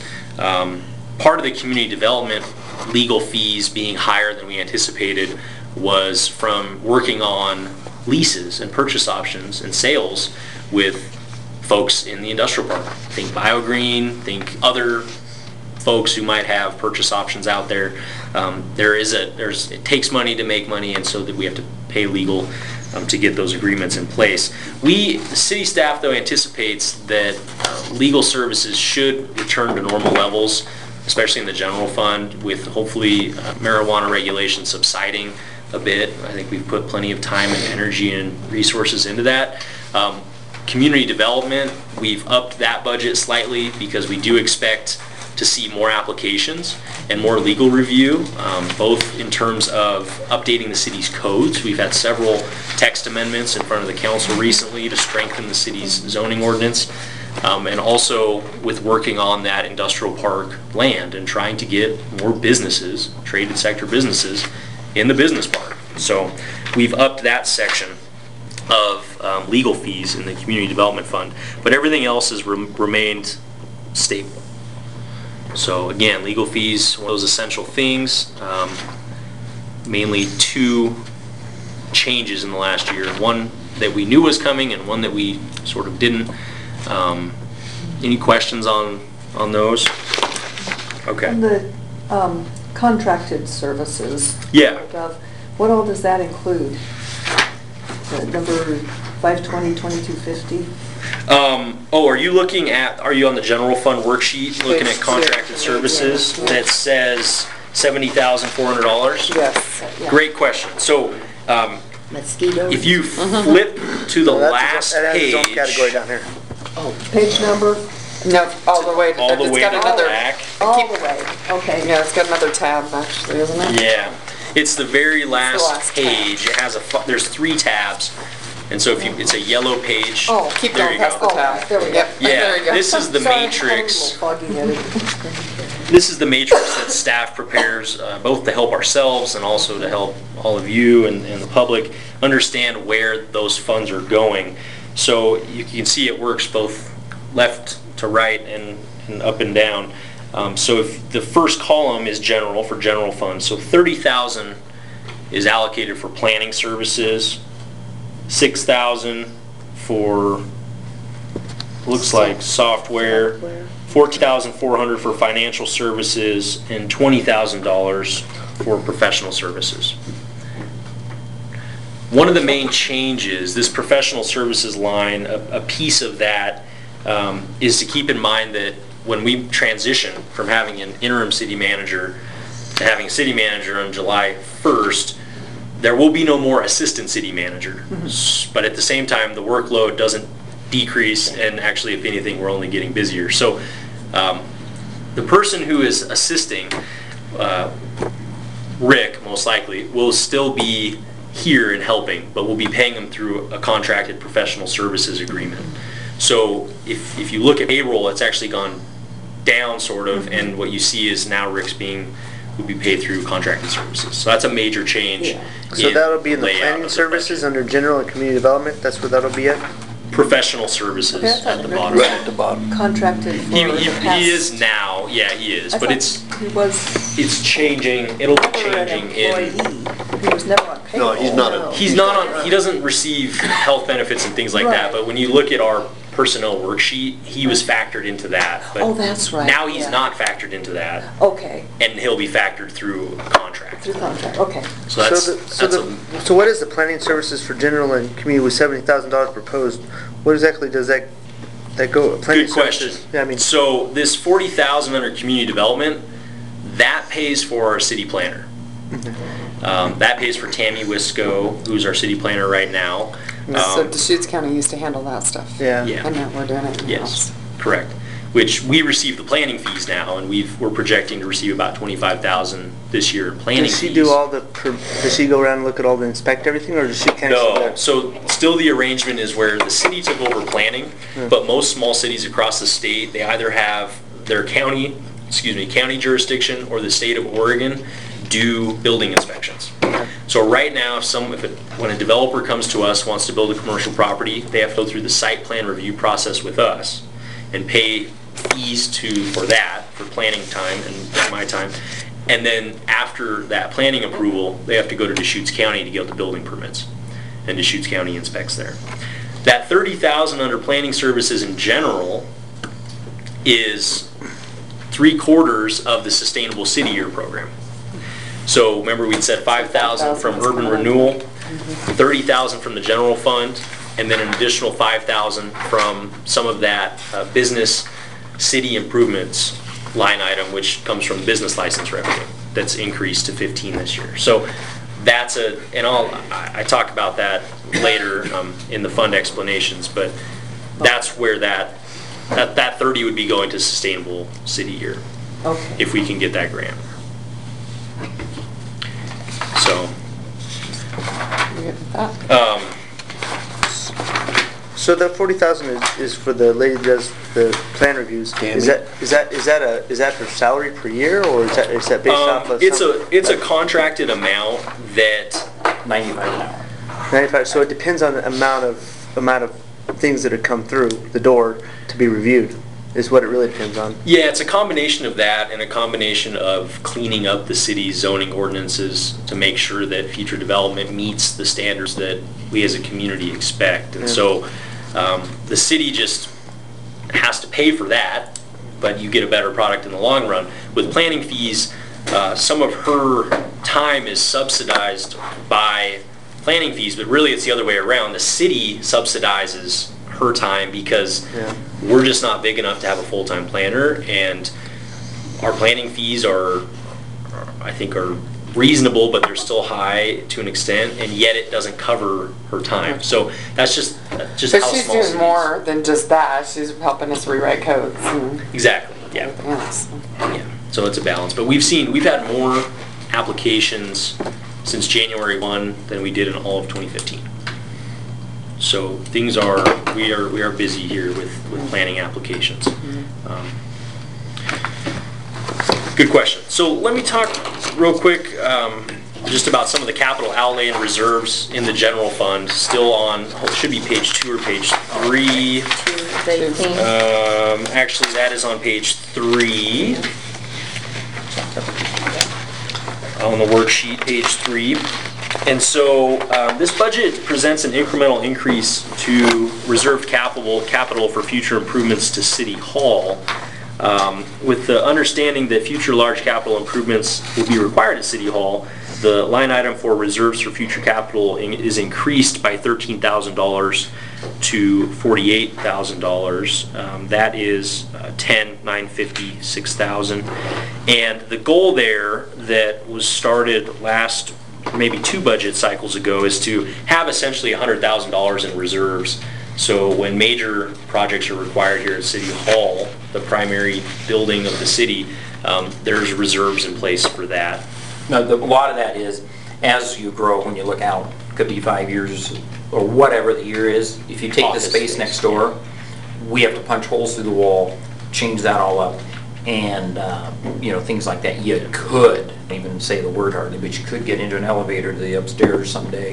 Speaker 1: Um, part of the community development legal fees being higher than we anticipated was from working on leases and purchase options and sales with folks in the industrial park. Think BioGreen, think other folks who might have purchase options out there. Um, there is a, there's, it takes money to make money, and so that we have to pay legal Um, to get those agreements in place. We, the city staff though, anticipates that uh, legal services should return to normal levels, especially in the general fund, with hopefully uh, marijuana regulation subsiding a bit. I think we've put plenty of time and energy and resources into that. Um, community development, we've upped that budget slightly because we do expect to see more applications and more legal review, um, both in terms of updating the city's codes. We've had several text amendments in front of the council recently to strengthen the city's zoning ordinance, um, and also with working on that industrial park land and trying to get more businesses, traded sector businesses, in the business park. So we've upped that section of um, legal fees in the community development fund, but everything else has re- remained stable. So again, legal fees, one of those essential things. Um, mainly two changes in the last year. One that we knew was coming and one that we sort of didn't. Um, any questions on, on those? Okay.
Speaker 8: And the um, contracted services.
Speaker 1: Yeah.
Speaker 8: Of, what all does that include? The number five twenty, twenty-two fifty?
Speaker 1: Um, oh, are you looking at, are you on the general fund worksheet, looking at contracted services that says seventy thousand four hundred dollars?
Speaker 5: Yes.
Speaker 8: Yeah.
Speaker 1: Great question. So, um,
Speaker 7: Mosquitoes.
Speaker 1: if you flip to the
Speaker 2: Well,
Speaker 1: last
Speaker 2: that's- that has its own
Speaker 1: page,
Speaker 2: category down here.
Speaker 8: Page number,
Speaker 5: No, all the way, to-
Speaker 1: all the
Speaker 5: it's
Speaker 1: way
Speaker 5: got
Speaker 1: to the
Speaker 5: another,
Speaker 1: back.
Speaker 8: all the way, okay.
Speaker 5: yeah, it's got another tab actually, isn't it?
Speaker 1: Yeah, it's the very last,
Speaker 5: last tab.
Speaker 1: page. It has a, fu- there's three tabs, and so if you, it's a yellow page.
Speaker 5: Oh, keep
Speaker 1: There
Speaker 5: going
Speaker 1: you
Speaker 5: past
Speaker 1: go.
Speaker 5: the tab.
Speaker 8: There we go.
Speaker 5: Yep, there you
Speaker 1: Yeah,
Speaker 5: go.
Speaker 1: this is the
Speaker 8: Sorry, I'm a
Speaker 1: matrix.
Speaker 8: little foggy-headed.
Speaker 1: This is the matrix that staff prepares, uh, both to help ourselves and also to help all of you and, and the public understand where those funds are going. So you can see it works both left to right and, and up and down. Um, so if the first column is general, for general funds, so thirty thousand is allocated for planning services, six thousand for looks like software,
Speaker 8: Software.
Speaker 1: fourteen thousand four hundred for financial services, and twenty thousand dollars for professional services. One of the main changes, this professional services line, a, a piece of that um, is to keep in mind that when we transition from having an interim city manager to having a city manager on July first, there will be no more assistant city manager. S- But at the same time, the workload doesn't decrease, and actually, if anything, we're only getting busier. So um, the person who is assisting, uh, Rick, most likely, will still be here and helping, but we'll be paying them through a contracted professional services agreement. So if, if you look at payroll, it's actually gone down sort of, and what you see is now Rick's being, will be paid through contracted services. So that's a major change.
Speaker 8: Yeah.
Speaker 2: So
Speaker 1: in
Speaker 2: that'll be in the
Speaker 1: layout
Speaker 2: planning
Speaker 1: of the
Speaker 2: services
Speaker 1: budget.
Speaker 2: under general and community development, that's where that'll be at?
Speaker 1: Professional services
Speaker 8: Okay, I thought
Speaker 1: at the
Speaker 8: Rick
Speaker 1: bottom.
Speaker 8: was
Speaker 3: Right at the bottom.
Speaker 8: Contracted for
Speaker 1: He,
Speaker 8: the
Speaker 1: he,
Speaker 8: past.
Speaker 1: he is now, yeah, he is,
Speaker 8: I
Speaker 1: but
Speaker 8: thought
Speaker 1: it's,
Speaker 8: He was
Speaker 1: it's changing, it'll be
Speaker 8: never an
Speaker 1: changing in.
Speaker 8: employee. He was never on payroll.
Speaker 3: he's not a-
Speaker 1: He's not on, he doesn't receive health benefits and things like that,
Speaker 8: Right.
Speaker 1: but when you look at our personnel worksheet, he was factored into that. but
Speaker 8: Oh, that's right,
Speaker 1: Now he's
Speaker 8: yeah.
Speaker 1: not factored into that,
Speaker 8: Okay,
Speaker 1: and he'll be factored through a contract.
Speaker 8: through contract, okay.
Speaker 1: So that's,
Speaker 2: So the- so
Speaker 1: that's
Speaker 2: the-
Speaker 1: a,
Speaker 2: So what is the planning services for general and community with seventy thousand dollars proposed? What exactly does that, that go? planning
Speaker 1: good question.
Speaker 2: services- Yeah, I mean,
Speaker 1: So this forty thousand under community development, that pays for our city planner. Um, that pays for Tammy Wisco, who's our city planner right now.
Speaker 5: So
Speaker 1: Um,
Speaker 5: Deschutes County used to handle that stuff.
Speaker 2: yeah.
Speaker 1: Yeah.
Speaker 5: And now we're doing it
Speaker 1: Yes,
Speaker 5: in-house.
Speaker 1: correct. Which we receive the planning fees now, and we've, we're projecting to receive about twenty-five thousand this year in planning fees.
Speaker 2: Does she do all the, per- does she go around and look at all the, inspect everything, or does she kind of?
Speaker 1: No, so still the arrangement is where the city took over planning, but most small cities across the state, they either have their county, excuse me, county jurisdiction or the state of Oregon do building inspections. So right now, if some, if it, when a developer comes to us, wants to build a commercial property, they have to go through the site plan review process with us and pay fees to, for that, for planning time and my time. And then after that planning approval, they have to go to Deschutes County to get the building permits. And Deschutes County inspects there. That thirty thousand under planning services in general is three quarters of the Sustainable City Year program. So remember we'd said five thousand from urban renewal, thirty thousand from the general fund, and then an additional five thousand from some of that uh, business city improvements line item, which comes from business license revenue. That's increased to fifteen this year. So that's a, and I'll, I I talk about that later um, in the fund explanations, but that's where that, that, that thirty would be going to Sustainable City Year,
Speaker 8: Okay.
Speaker 1: if we can get that grant. So,
Speaker 5: You good with that?
Speaker 1: um,
Speaker 2: So the forty thousand is, is for the lady that does the plan reviews.
Speaker 3: Tammy?
Speaker 2: Is that, is that, is that a, is that her salary per year, or is that, is that based off
Speaker 1: um,
Speaker 2: of?
Speaker 1: it's
Speaker 2: some-
Speaker 1: a, it's a contracted amount that,
Speaker 6: ninety-five an hour.
Speaker 2: ninety-five, so it depends on the amount of, amount of things that have come through the door to be reviewed, is what it really depends on.
Speaker 1: yeah, it's a combination of that and a combination of cleaning up the city's zoning ordinances to make sure that future development meets the standards that we as a community expect. And
Speaker 2: Yeah.
Speaker 1: so, um, the city just has to pay for that, but you get a better product in the long run. With planning fees, uh, some of her time is subsidized by planning fees, but really it's the other way around. The city subsidizes her time because
Speaker 2: Yeah.
Speaker 1: we're just not big enough to have a full-time planner, and our planning fees are, are- I think are reasonable, but they're still high to an extent, and yet it doesn't cover her time. So that's just, that's just
Speaker 5: But
Speaker 1: how
Speaker 5: she's
Speaker 1: small
Speaker 5: doing
Speaker 1: cities-
Speaker 5: more than just that. She's helping us rewrite codes and
Speaker 1: Exactly, yeah.
Speaker 5: everything else.
Speaker 1: Yeah, so it's a balance, but we've seen, we've had more applications since January first than we did in all of twenty fifteen. So things are, we are, we are busy here with, with planning applications. Um, Good question. So let me talk real quick, um, just about some of the capital outlay and reserves in the general fund, still on, should be page two or page three.
Speaker 7: eighteen.
Speaker 1: Um, actually, that is on page three. On the worksheet, page three. And so um, this budget presents an incremental increase to reserved capital, capital for future improvements to City Hall, um, with the understanding that future large capital improvements will be required at City Hall. The line item for reserves for future capital in- is increased by thirteen thousand dollars to forty-eight thousand dollars. Um, that is uh, ten, nine fifty, six thousand. And the goal there that was started last, maybe two budget cycles ago, is to have essentially one hundred thousand dollars in reserves. So when major projects are required here at City Hall, the primary building of the city, um, there's reserves in place for that.
Speaker 6: No, the, a lot of that is, as you grow, when you look out, could be five years or whatever the year is, if you take the
Speaker 1: Office
Speaker 6: space
Speaker 1: space.
Speaker 6: next door, we have to punch holes through the wall, change that all up, and, uh, you know, things like that. You could, I don't even say the word hardly, but you could get into an elevator to the upstairs someday.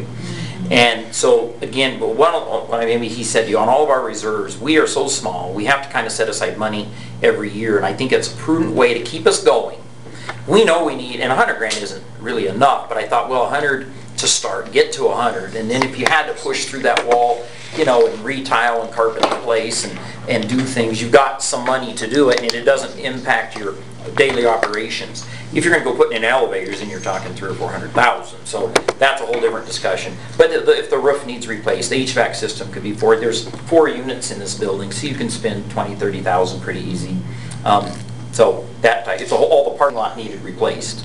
Speaker 6: And so, again, but one, of- I mean, he said, you on all of our reserves, we are so small, we have to kind of set aside money every year, and I think it's a prudent way to keep us going. We know we need, and a hundred grand isn't really enough, but I thought, well, a hundred to start, get to a hundred, and then if you had to push through that wall, you know, and re-tile and carpet the place and, and do things, you've got some money to do it, and it doesn't impact your daily operations. If you're gonna go put in elevators, then you're talking three or four hundred thousand, so that's a whole different discussion. But the- the- if the roof needs replaced, the H V A C system could be four, there's four units in this building, so you can spend twenty, thirty thousand pretty easy. Um, So that type, it's all, all the parking lot needed replaced,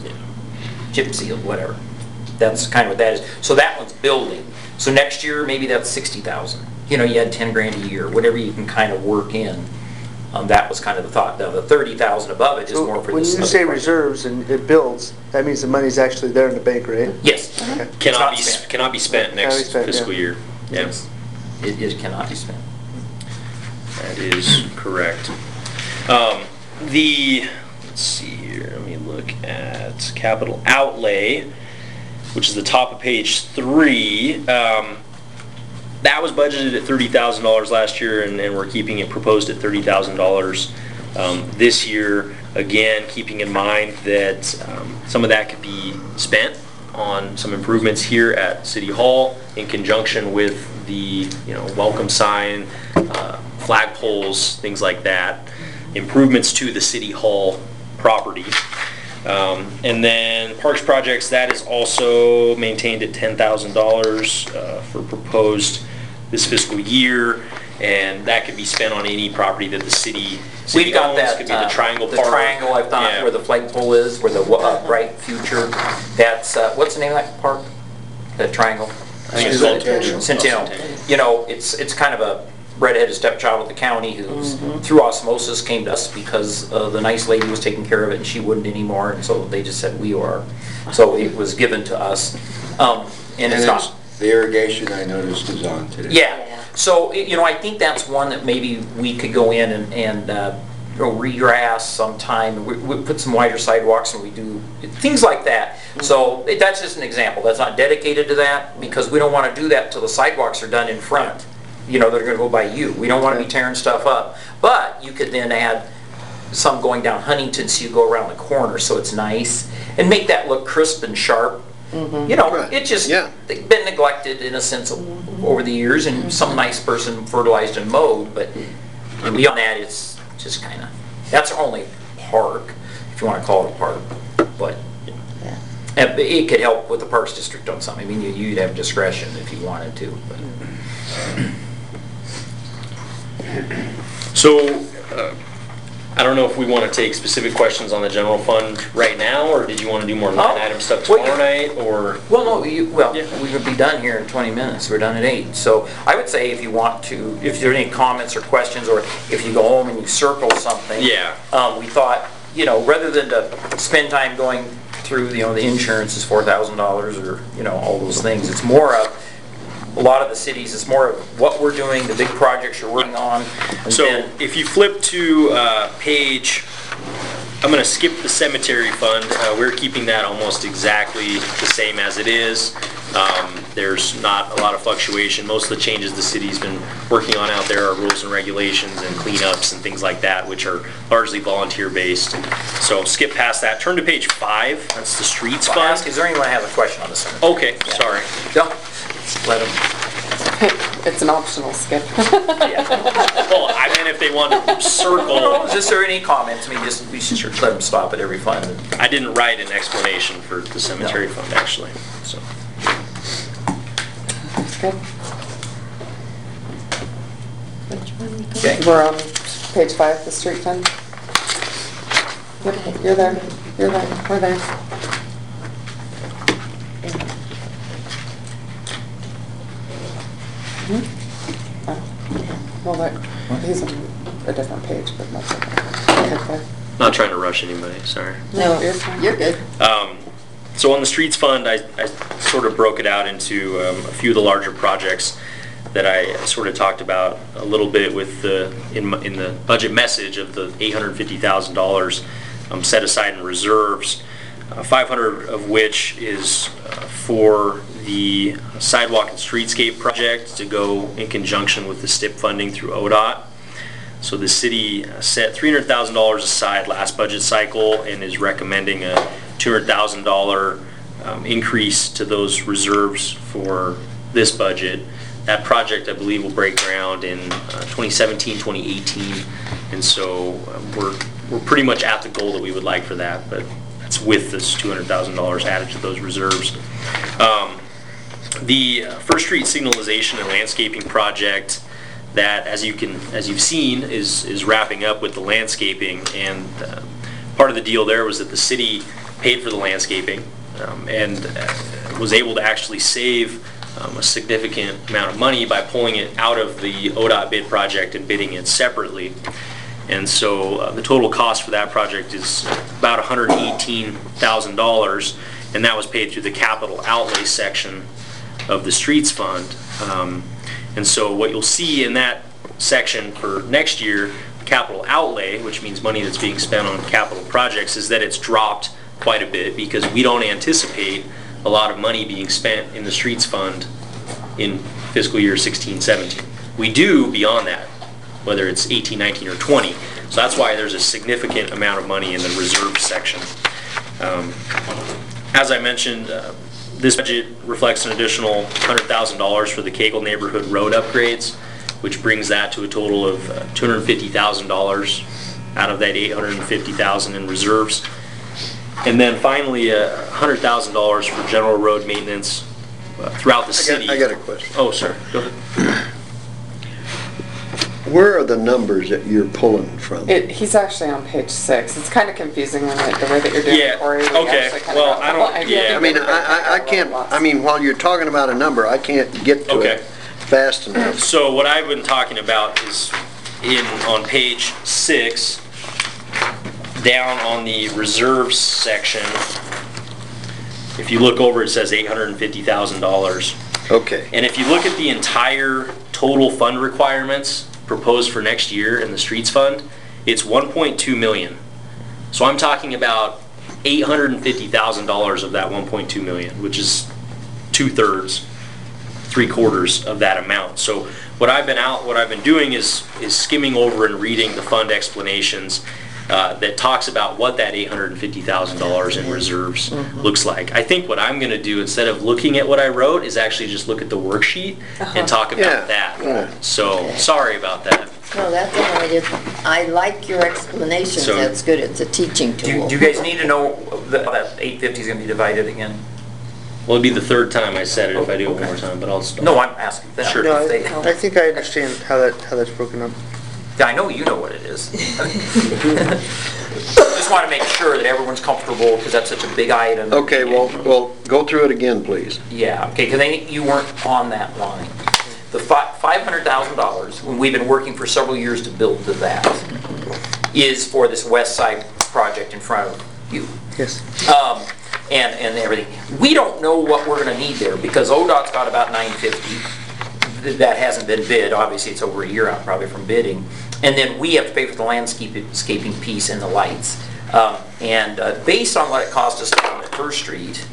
Speaker 6: chip sealed, whatever. That's kind of what that is. So that one's building. So next year, maybe that's sixty thousand. You know, you had ten grand a year, whatever you can kind of work in. Um, that was kind of the thought. Now, the thirty thousand above it is
Speaker 2: So
Speaker 6: more for
Speaker 2: when
Speaker 6: this.
Speaker 2: you
Speaker 6: other
Speaker 2: say
Speaker 6: project.
Speaker 2: reserves and it builds, that means the money's actually there in the bank, right?
Speaker 6: Yes. It's
Speaker 1: Cannot
Speaker 6: not
Speaker 1: be,
Speaker 6: spent.
Speaker 1: cannot be spent
Speaker 2: Cannot be
Speaker 1: next
Speaker 2: spent,
Speaker 1: fiscal
Speaker 2: yeah.
Speaker 1: year. Yeah,
Speaker 6: Yes. It, it cannot be spent.
Speaker 1: that is correct. Um, the, let's see here, let me look at capital outlay, which is the top of page three. Um, that was budgeted at thirty thousand dollars last year, and, and we're keeping it proposed at thirty thousand dollars um, this year. Again, keeping in mind that um, some of that could be spent on some improvements here at City Hall in conjunction with the, you know, welcome sign, uh, flagpoles, things like that. Improvements to the City Hall property. Um, and then Parks Projects, that is also maintained at ten thousand dollars uh, for proposed this fiscal year, and that could be spent on any property that the city, city
Speaker 6: We've got
Speaker 1: owns.
Speaker 6: that,
Speaker 1: Could be
Speaker 6: uh,
Speaker 1: the Triangle
Speaker 6: the
Speaker 1: Park.
Speaker 6: triangle, I thought,
Speaker 1: Yeah.
Speaker 6: where the flagpole is, where the uh, bright future, that's, uh, what's the name of that park? That triangle?
Speaker 1: I think it's
Speaker 3: Centennial.
Speaker 6: Centennial.
Speaker 1: Centennial.
Speaker 6: You know, it's, it's kind of a redheaded stepchild of the county who's, through osmosis, came to us because uh, the nice lady was taking care of it and she wouldn't anymore, and so they just said, we are. So it was given to us. Um, And it's not.
Speaker 4: The irrigation I noticed is on today.
Speaker 6: Yeah, so, you know, I think that's one that maybe we could go in and, and uh, you know, regrass sometime. We, we put some wider sidewalks and we do, things like that. So it- that's just an example. That's not dedicated to that because we don't want to do that till the sidewalks are done in front. You know, they're going to go by you. We don't want to be tearing stuff up. But you could then add some going down Huntington so you go around the corner so it's nice and make that look crisp and sharp. You know,
Speaker 3: Right.
Speaker 6: it just,
Speaker 3: Yeah.
Speaker 6: they've been neglected in a sense of- over the years, and some nice person fertilized and mowed, but beyond that, it's just kind of, that's our only park, if you want to call it a park, but uh, it could help with the Parks District on something. I mean, you- you'd have discretion if you wanted to, but.
Speaker 1: So, uh, I don't know if we want to take specific questions on the general fund right now, or did you want to do more line
Speaker 6: Oh,
Speaker 1: item stuff
Speaker 6: well,
Speaker 1: tomorrow night, or?
Speaker 6: Well, no, you, well,
Speaker 1: Yeah.
Speaker 6: we would be done here in twenty minutes, we're done at eight. So I would say if you want to, if there are any comments or questions, or if you go home and you circle something.
Speaker 1: Yeah.
Speaker 6: Um, we thought, you know, rather than to spend time going through, you know, the insurance is four thousand dollars or, you know, all those things, it's more of, a lot of the cities, it's more of what we're doing, the big projects you're working on. And
Speaker 1: So
Speaker 6: then-
Speaker 1: if you flip to uh, page I'm gonna skip the cemetery fund. Uh, we're keeping that almost exactly the same as it is. Um, there's not a lot of fluctuation. Most of the changes the city's been working on out there are rules and regulations and cleanups and things like that, which are largely volunteer-based. So skip past that. Turn to page five. That's the streets
Speaker 6: I'll
Speaker 1: fund.
Speaker 6: ask, is there anyone that has a question on the cemetery?
Speaker 1: Okay, sorry.
Speaker 6: No, let them.
Speaker 5: It's an optional skip.
Speaker 1: Well, I meant if they wanted to circle.
Speaker 6: Is there any comments? I mean, just, we should let them stop at every fund.
Speaker 1: I didn't write an explanation for the cemetery fund, actually, so.
Speaker 5: Good.
Speaker 7: Which one you got?
Speaker 6: Okay.
Speaker 5: We're on page five, the street fund. Yep, you're there, you're there, we're there. Mhm. Oh, Well, that, he's on a different page, but that's okay. Go ahead, Claire.
Speaker 1: Not trying to rush anybody, sorry.
Speaker 7: No,
Speaker 5: You're fine.
Speaker 7: you're good.
Speaker 1: Um, So on the streets fund, I, I sort of broke it out into um, a few of the larger projects that I sort of talked about a little bit with the, in, my- in the budget message of the eight hundred fifty thousand dollars um, set aside in reserves, uh, five hundred of which is uh, for the sidewalk and streetscape project to go in conjunction with the S T I P funding through O D O T. So the city uh, set three hundred thousand dollars aside last budget cycle and is recommending a two hundred thousand dollars um, increase to those reserves for this budget. That project, I believe, will break ground in uh, twenty seventeen, twenty eighteen, and so uh, we're we're pretty much at the goal that we would like for that, but that's with this two hundred thousand dollars added to those reserves. Um, the uh, First Street signalization and landscaping project, that, as you can, as you've seen, is is wrapping up with the landscaping, and uh, part of the deal there was that the city paid for the landscaping um, and uh, was able to actually save um, a significant amount of money by pulling it out of the O D O T bid project and bidding it separately. And so uh, the total cost for that project is about one hundred eighteen thousand dollars, and that was paid through the capital outlay section of the streets fund. Um, and so what you'll see in that section for next year, capital outlay, which means money that's being spent on capital projects, is that it's dropped quite a bit because we don't anticipate a lot of money being spent in the streets fund in fiscal year sixteen seventeen. We do beyond that, whether it's eighteen, nineteen, or twenty. So that's why there's a significant amount of money in the reserve section. Um, as I mentioned, uh, this budget reflects an additional one hundred thousand dollars for the Cagle neighborhood road upgrades, which brings that to a total of uh, two hundred fifty thousand dollars out of that eight hundred fifty thousand dollars in reserves. And then finally, uh, one hundred thousand dollars for general road maintenance uh, throughout the
Speaker 3: I
Speaker 1: city.
Speaker 3: got, I got a question.
Speaker 1: Oh, sir. Go ahead.
Speaker 3: Where are the numbers that you're pulling from?
Speaker 5: It, he's actually on page six. It's kind of confusing when it, the way that you're doing
Speaker 1: Yeah,
Speaker 5: it, Corey. We
Speaker 1: okay.
Speaker 5: actually kind of
Speaker 1: Well,
Speaker 5: got
Speaker 1: I
Speaker 5: the
Speaker 1: don't-
Speaker 5: line.
Speaker 1: yeah.
Speaker 5: think
Speaker 3: I mean,
Speaker 5: everybody
Speaker 3: I, I, I
Speaker 5: got a
Speaker 3: can't,
Speaker 5: little lost.
Speaker 3: I mean, while you're talking about a number, I can't get to
Speaker 1: Okay.
Speaker 3: it fast enough.
Speaker 1: So what I've been talking about is in, on page six, down on the reserves section, if you look over, it says eight hundred fifty thousand dollars.
Speaker 3: Okay.
Speaker 1: And if you look at the entire total fund requirements proposed for next year in the streets fund, it's one point two million. So I'm talking about eight hundred fifty thousand dollars of that one point two million, which is two-thirds, three-quarters of that amount. So what I've been out, what I've been doing is is skimming over and reading the fund explanations uh, that talks about what that eight hundred fifty thousand dollars in reserves looks like. I think what I'm going to do, instead of looking at what I wrote, is actually just look at the worksheet and talk about
Speaker 3: Yeah,
Speaker 1: that.
Speaker 3: yeah.
Speaker 1: So sorry about that.
Speaker 7: No, that's all right. If- I like your explanations.
Speaker 1: So-
Speaker 7: That's good. It's a teaching
Speaker 6: Do
Speaker 7: tool.
Speaker 6: do you guys need to know that that eight fifty is going to be divided again?
Speaker 1: Well, it'd be the third time I said it if I do it one
Speaker 6: Okay.
Speaker 1: more time, but I'll stop.
Speaker 6: No, I'm asking them.
Speaker 1: Sure.
Speaker 2: No,
Speaker 6: If they-
Speaker 2: I, I think I understand how that, how that's broken up.
Speaker 6: I know you know what it is. Just want to make sure that everyone's comfortable because that's such a big item.
Speaker 3: Okay, well, well, go through it again, please.
Speaker 6: Yeah, okay, because you weren't on that line. The fi- five hundred thousand dollars, when we've been working for several years to build to that, is for this west side project in front of you.
Speaker 2: Yes.
Speaker 6: Um, and, and everything. We don't know what we're gonna need there because O D O T's got about nine fifty. th- that hasn't been bid, obviously it's over a year out probably from bidding. And then we have to pay for the landscaping piece and the lights. Um, And uh, based on what it cost us down at First Street,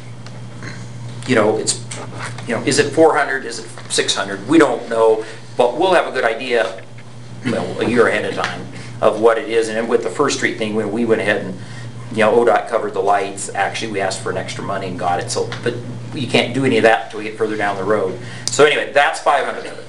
Speaker 6: you know, it's, you know, is it four hundred, is it six hundred? We don't know, but we'll have a good idea, well, a year ahead of time of what it is. And then with the First Street thing, when we went ahead and, you know, O D O T covered the lights, actually we asked for an extra money and got it. So, but you can't do any of that until we get further down the road. So anyway, that's five hundred of it.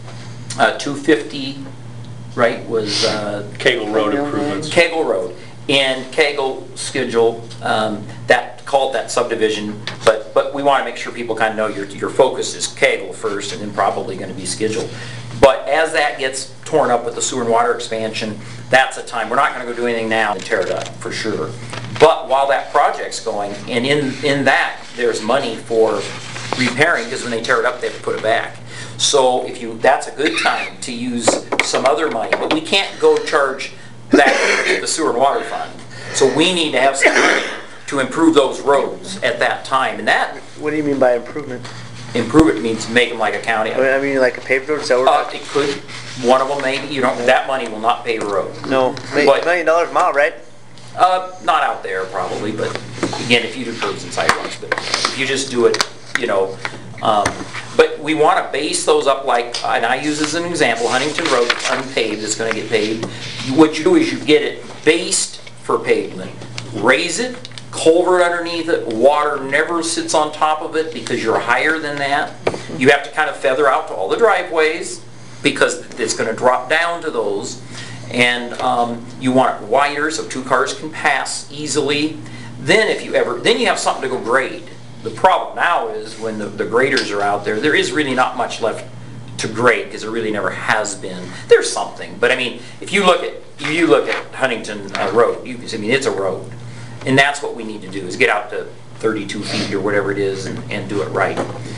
Speaker 6: Uh, two fifty, right, was uh,
Speaker 1: Kegel Road improvements.
Speaker 6: Kegel Road. And Kegel schedule, um, that, call it that subdivision, but, but we want to make sure people kind of know your, your focus is Kegel first and then probably going to be scheduled. But as that gets torn up with the sewer and water expansion, that's a time, we're not going to go do anything now and tear it up, for sure. But while that project's going, and in, in that, there's money for repairing, because when they tear it up, they have to put it back. So if you, that's a good time to use some other money, but we can't go charge that to the sewer and water fund. So we need to have some money to improve those roads at that time, and that
Speaker 2: What do you mean by improvement?
Speaker 6: improve it means make them like a county.
Speaker 2: I mean, I mean like a paved road, is that what
Speaker 6: Uh, it could, one of them maybe, you don't, that money will not pave a road.
Speaker 2: No, mi-
Speaker 6: But-
Speaker 2: million dollars a mile, right?
Speaker 6: Uh, not out there probably, but again, if you do curbs and sidewalks, but if you just do it, you know, um, but we want to base those up like, and I use as an example, Huntington Road, unpaved, it's going to get paved. What you do is you get it based for pavement, raise it, culvert underneath it, water never sits on top of it because you're higher than that. You have to kind of feather out to all the driveways because it's going to drop down to those. And um, you want it wider so two cars can pass easily. Then if you ever, then you have something to go grade. The problem now is when the, the graders are out there, there is really not much left to grade because there really never has been. There's something, but I mean, if you look at you look at Huntington uh, Road, you, I mean, it's a road, and that's what we need to do is get out to thirty-two feet or whatever it is and, and do it right.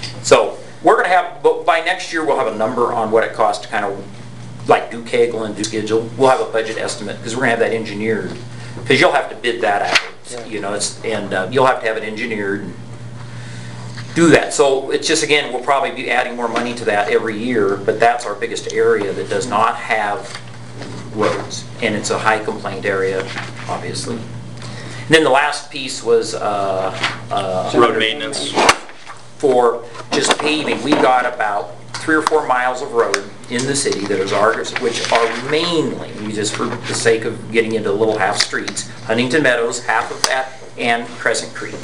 Speaker 6: So we're going to have, but by next year we'll have a number on what it costs to kind of like do Kegel and do schedule. We'll have a budget estimate because we're going to have that engineered because you'll have to bid that out. Yeah. You know, it's and uh, you'll have to have it engineered. And, do that. So it's just, again, we'll probably be adding more money to that every year, but that's our biggest area that does not have roads. And it's a high complaint area, obviously. And then the last piece was uh, uh,
Speaker 1: Road maintenance.
Speaker 6: For just paving. We got about three or four miles of road in the city that is ours, which are mainly, just for the sake of getting into little half streets, Huntington Meadows, half of that, and Crescent Creek.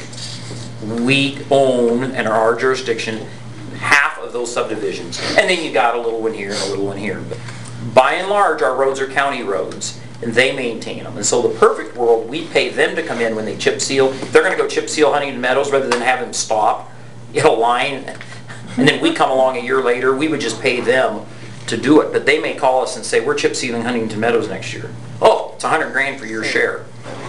Speaker 6: We own, and are our jurisdiction, half of those subdivisions. And then you got a little one here and a little one here. But by and large, our roads are county roads, and they maintain them. And so the perfect world, we pay them to come in when they chip seal. They're going to go chip seal Huntington Meadows rather than have them stop in a line. And then we come along a year later, we would just pay them to do it. But they may call us and say, we're chip sealing Huntington Meadows next year. Oh, it's a hundred grand for your share.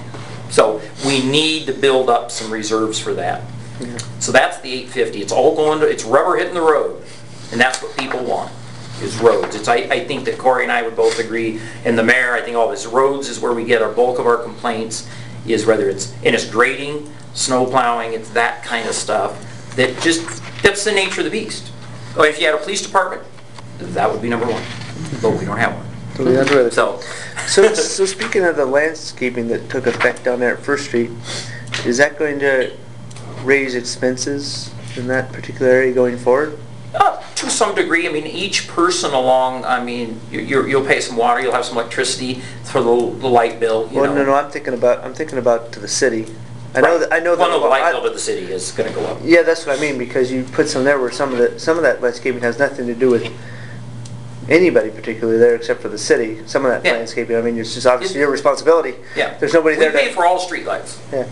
Speaker 6: So we need to build up some reserves for that. Yeah. So that's the eight fifty. It's all going to, it's rubber hitting the road. And that's what people want, is roads. It's, I, I think that Corey and I would both agree, and the mayor, I think all this, roads is where we get our bulk of our complaints, is whether it's, and it's grading, snow plowing, it's that kind of stuff. That just, that's the nature of the beast. Oh, if you had a police department, that would be number one. But we don't have one. So,
Speaker 2: so, so speaking of the landscaping that took effect down there at First Street, is that going to raise expenses in that particular area going forward?
Speaker 6: Uh, to some degree. I mean, each person along, I mean, you, you're, you'll pay some water, you'll have some electricity for the, the light bill, you
Speaker 2: well,
Speaker 6: know.
Speaker 2: no, no, I'm thinking about, I'm thinking about to the city. I know
Speaker 6: right.
Speaker 2: that, I know that.
Speaker 6: Well, no, the light
Speaker 2: I,
Speaker 6: bill to the city is going to go up.
Speaker 2: Yeah, that's what I mean, because you put some there where some of the, some of that landscaping has nothing to do with anybody particularly there except for the city. Some of that
Speaker 6: yeah.
Speaker 2: landscaping, I mean, it's just obviously your responsibility.
Speaker 6: Yeah.
Speaker 2: There's nobody
Speaker 6: we
Speaker 2: there.
Speaker 6: We pay
Speaker 2: to,
Speaker 6: for all streetlights.
Speaker 2: Yeah,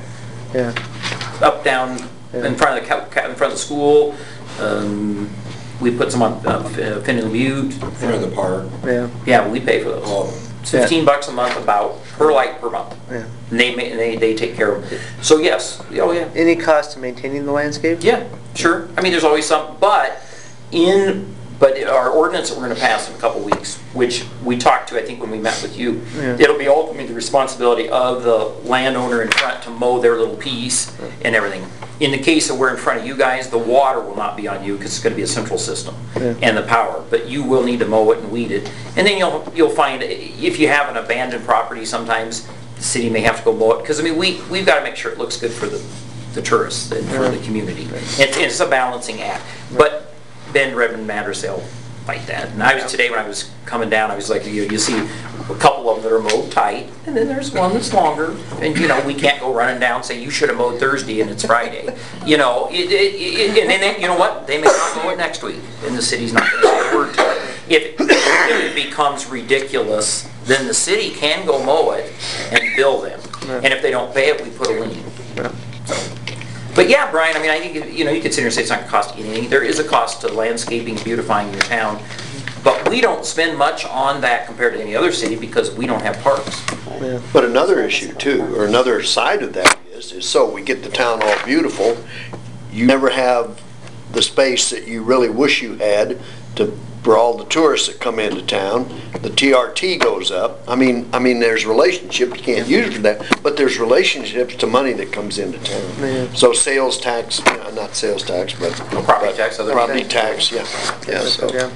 Speaker 2: yeah.
Speaker 6: Up, down, yeah. in front of the in front of the school. Um, we put some on uh, Finley Butte.
Speaker 4: In front of the park.
Speaker 2: Yeah.
Speaker 6: Yeah, we pay for those.
Speaker 4: Oh.
Speaker 6: It's fifteen yeah. bucks a month about per light per month.
Speaker 2: Yeah.
Speaker 6: And they they they take care of it. So yes, oh yeah.
Speaker 2: Any cost to maintaining the landscape?
Speaker 6: Yeah, sure. I mean, there's always some, but in but our ordinance that we're gonna pass in a couple weeks, which we talked to, I think, when we met with you,
Speaker 2: Yeah.
Speaker 6: it'll be ultimately the responsibility of the landowner in front to mow their little piece and everything. In the case of we're in front of you guys, the water will not be on you because it's gonna be a central system and the power, but you will need to mow it and weed it. And then you'll, you'll find, if you have an abandoned property, sometimes the city may have to go mow it, because I mean, we, we've gotta make sure it looks good for the, the tourists and for the community. It's, it's a balancing act. But Bend, Redmond, Madras, they'll fight that. And I was, today when I was coming down, I was like, you, you see a couple of them that are mowed tight, and then there's one that's longer. And, you know, we can't go running down and say, you should have mowed Thursday and it's Friday. You know, it, it, it, and then, they, you know what? They may not mow it next week, and the city's not going to say a word to it. If, if it becomes ridiculous, then the city can go mow it and bill them. And if they don't pay it, we put a lien. So. But yeah, Brian, I mean, I think, you know, you could sit here and say it's not going to cost you anything. There is a cost to landscaping, beautifying your town. But we don't spend much on that compared to any other city because we don't have parks.
Speaker 3: But another issue too, or another side of that is, is so we get the town all beautiful, you never have the space that you really wish you had to, for all the tourists that come into town. The T R T goes up. I mean, I mean, there's relationships, you can't use it for that, but there's relationships to money that comes into town.
Speaker 2: Yeah.
Speaker 3: So sales tax, uh, not sales tax, but.
Speaker 6: Property tax, other
Speaker 3: Property
Speaker 6: things.
Speaker 3: tax, yeah, yeah, so.
Speaker 2: Yeah.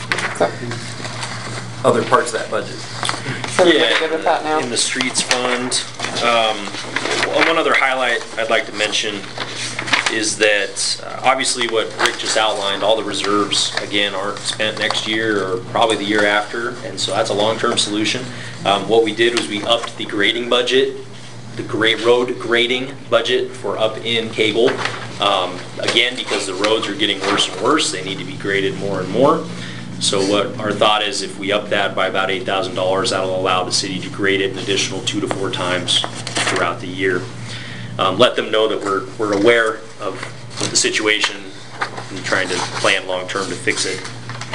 Speaker 6: Other parts of that budget.
Speaker 5: So everybody good with that now?
Speaker 1: In the streets fund. Um, one other highlight I'd like to mention is that uh, obviously what Rick just outlined, all the reserves, again, aren't spent next year or probably the year after, and so that's a long-term solution. Um, what we did was we upped the grading budget, the grade road grading budget for up in Cable. Um, again, because the roads are getting worse and worse, they need to be graded more and more. So what our thought is, if we up that by about eight thousand dollars, that'll allow the city to grade it an additional two to four times throughout the year. Um, let them know that we're, we're aware of the situation and trying to plan long-term to fix it.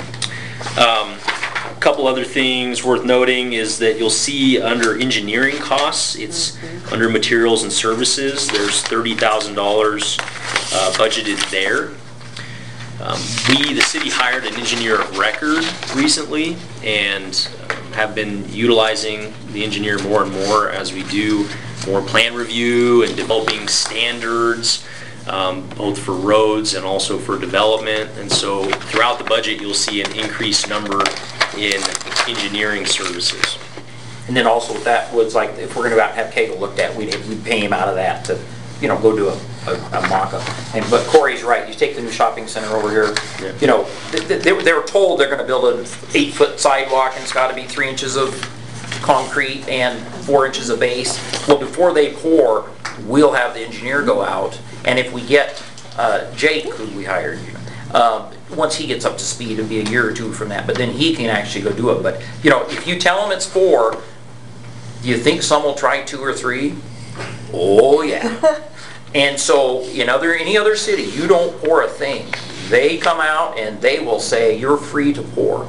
Speaker 1: Um, a couple other things worth noting is that you'll see under engineering costs, it's mm-hmm. under materials and services, there's thirty thousand dollars uh, budgeted there. Um, we, the city, hired an engineer of record recently and um, have been utilizing the engineer more and more as we do more plan review and developing standards, um, both for roads and also for development. And so throughout the budget, you'll see an increased number in engineering services.
Speaker 6: And then also that was like, if we're going to have Cagle looked at, we'd, we'd pay him out of that to, you know, go do a, a, a mock-up. And, but Corey's right, you take the new shopping center over here, yeah. you know, they, they, they were told they're going to build an eight-foot sidewalk and it's got to be three inches of concrete and four inches of base. Well, before they pour, we'll have the engineer go out, and if we get uh, Jake, who we hired, um, once he gets up to speed, it'll be a year or two from that, but then he can actually go do it. But, you know, if you tell them it's four, do you think some will try two or three? Oh, yeah. And so, in other any other city, you don't pour a thing. They come out and they will say, you're free to pour.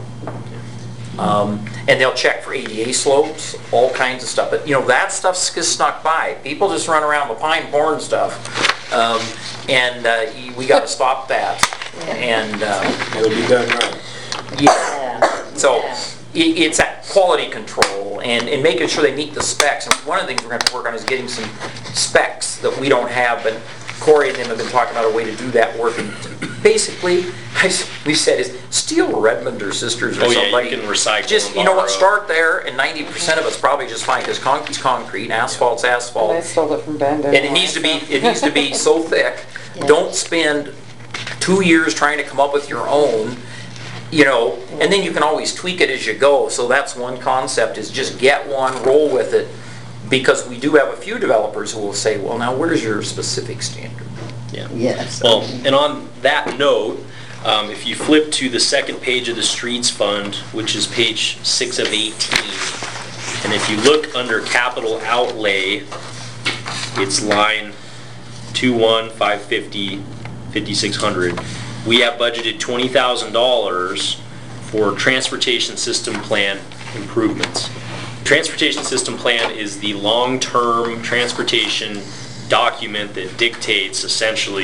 Speaker 6: Um, and they'll check for A D A slopes, all kinds of stuff. But, you know, that stuff's just snuck by. People just run around with pine porn stuff. Um, and uh, we got to stop that. And uh,
Speaker 10: It'll be done right.
Speaker 6: yeah. So it, it's that quality control and, and making sure they meet the specs. And one of the things we're going to have to work on is getting some specs that we don't have. But Corey and them have been talking about a way to do that work. And basically, we said is steal Redmond or Sisters or
Speaker 1: oh,
Speaker 6: somebody.
Speaker 1: Yeah, you can recycle.
Speaker 6: Just, you know what, start there, and ninety percent of it's probably just fine, because concrete's concrete, asphalt's asphalt.
Speaker 5: And I stole it from Bend.
Speaker 6: And it needs to be, it needs to be so thick.
Speaker 7: Yeah.
Speaker 6: Don't spend two years trying to come up with your own, you know, and then you can always tweak it as you go. So that's one concept, is just get one, roll with it, because we do have a few developers who will say, well, now where's your specific standard?
Speaker 1: Yeah.
Speaker 7: Yes.
Speaker 1: Well, and on that note, um, if you flip to the second page of the streets fund, which is page six of eighteen, and if you look under capital outlay, it's line two one five fifty fifty-six hundred. We have budgeted twenty thousand dollars for transportation system plan improvements. Transportation system plan is the long-term transportation document that dictates essentially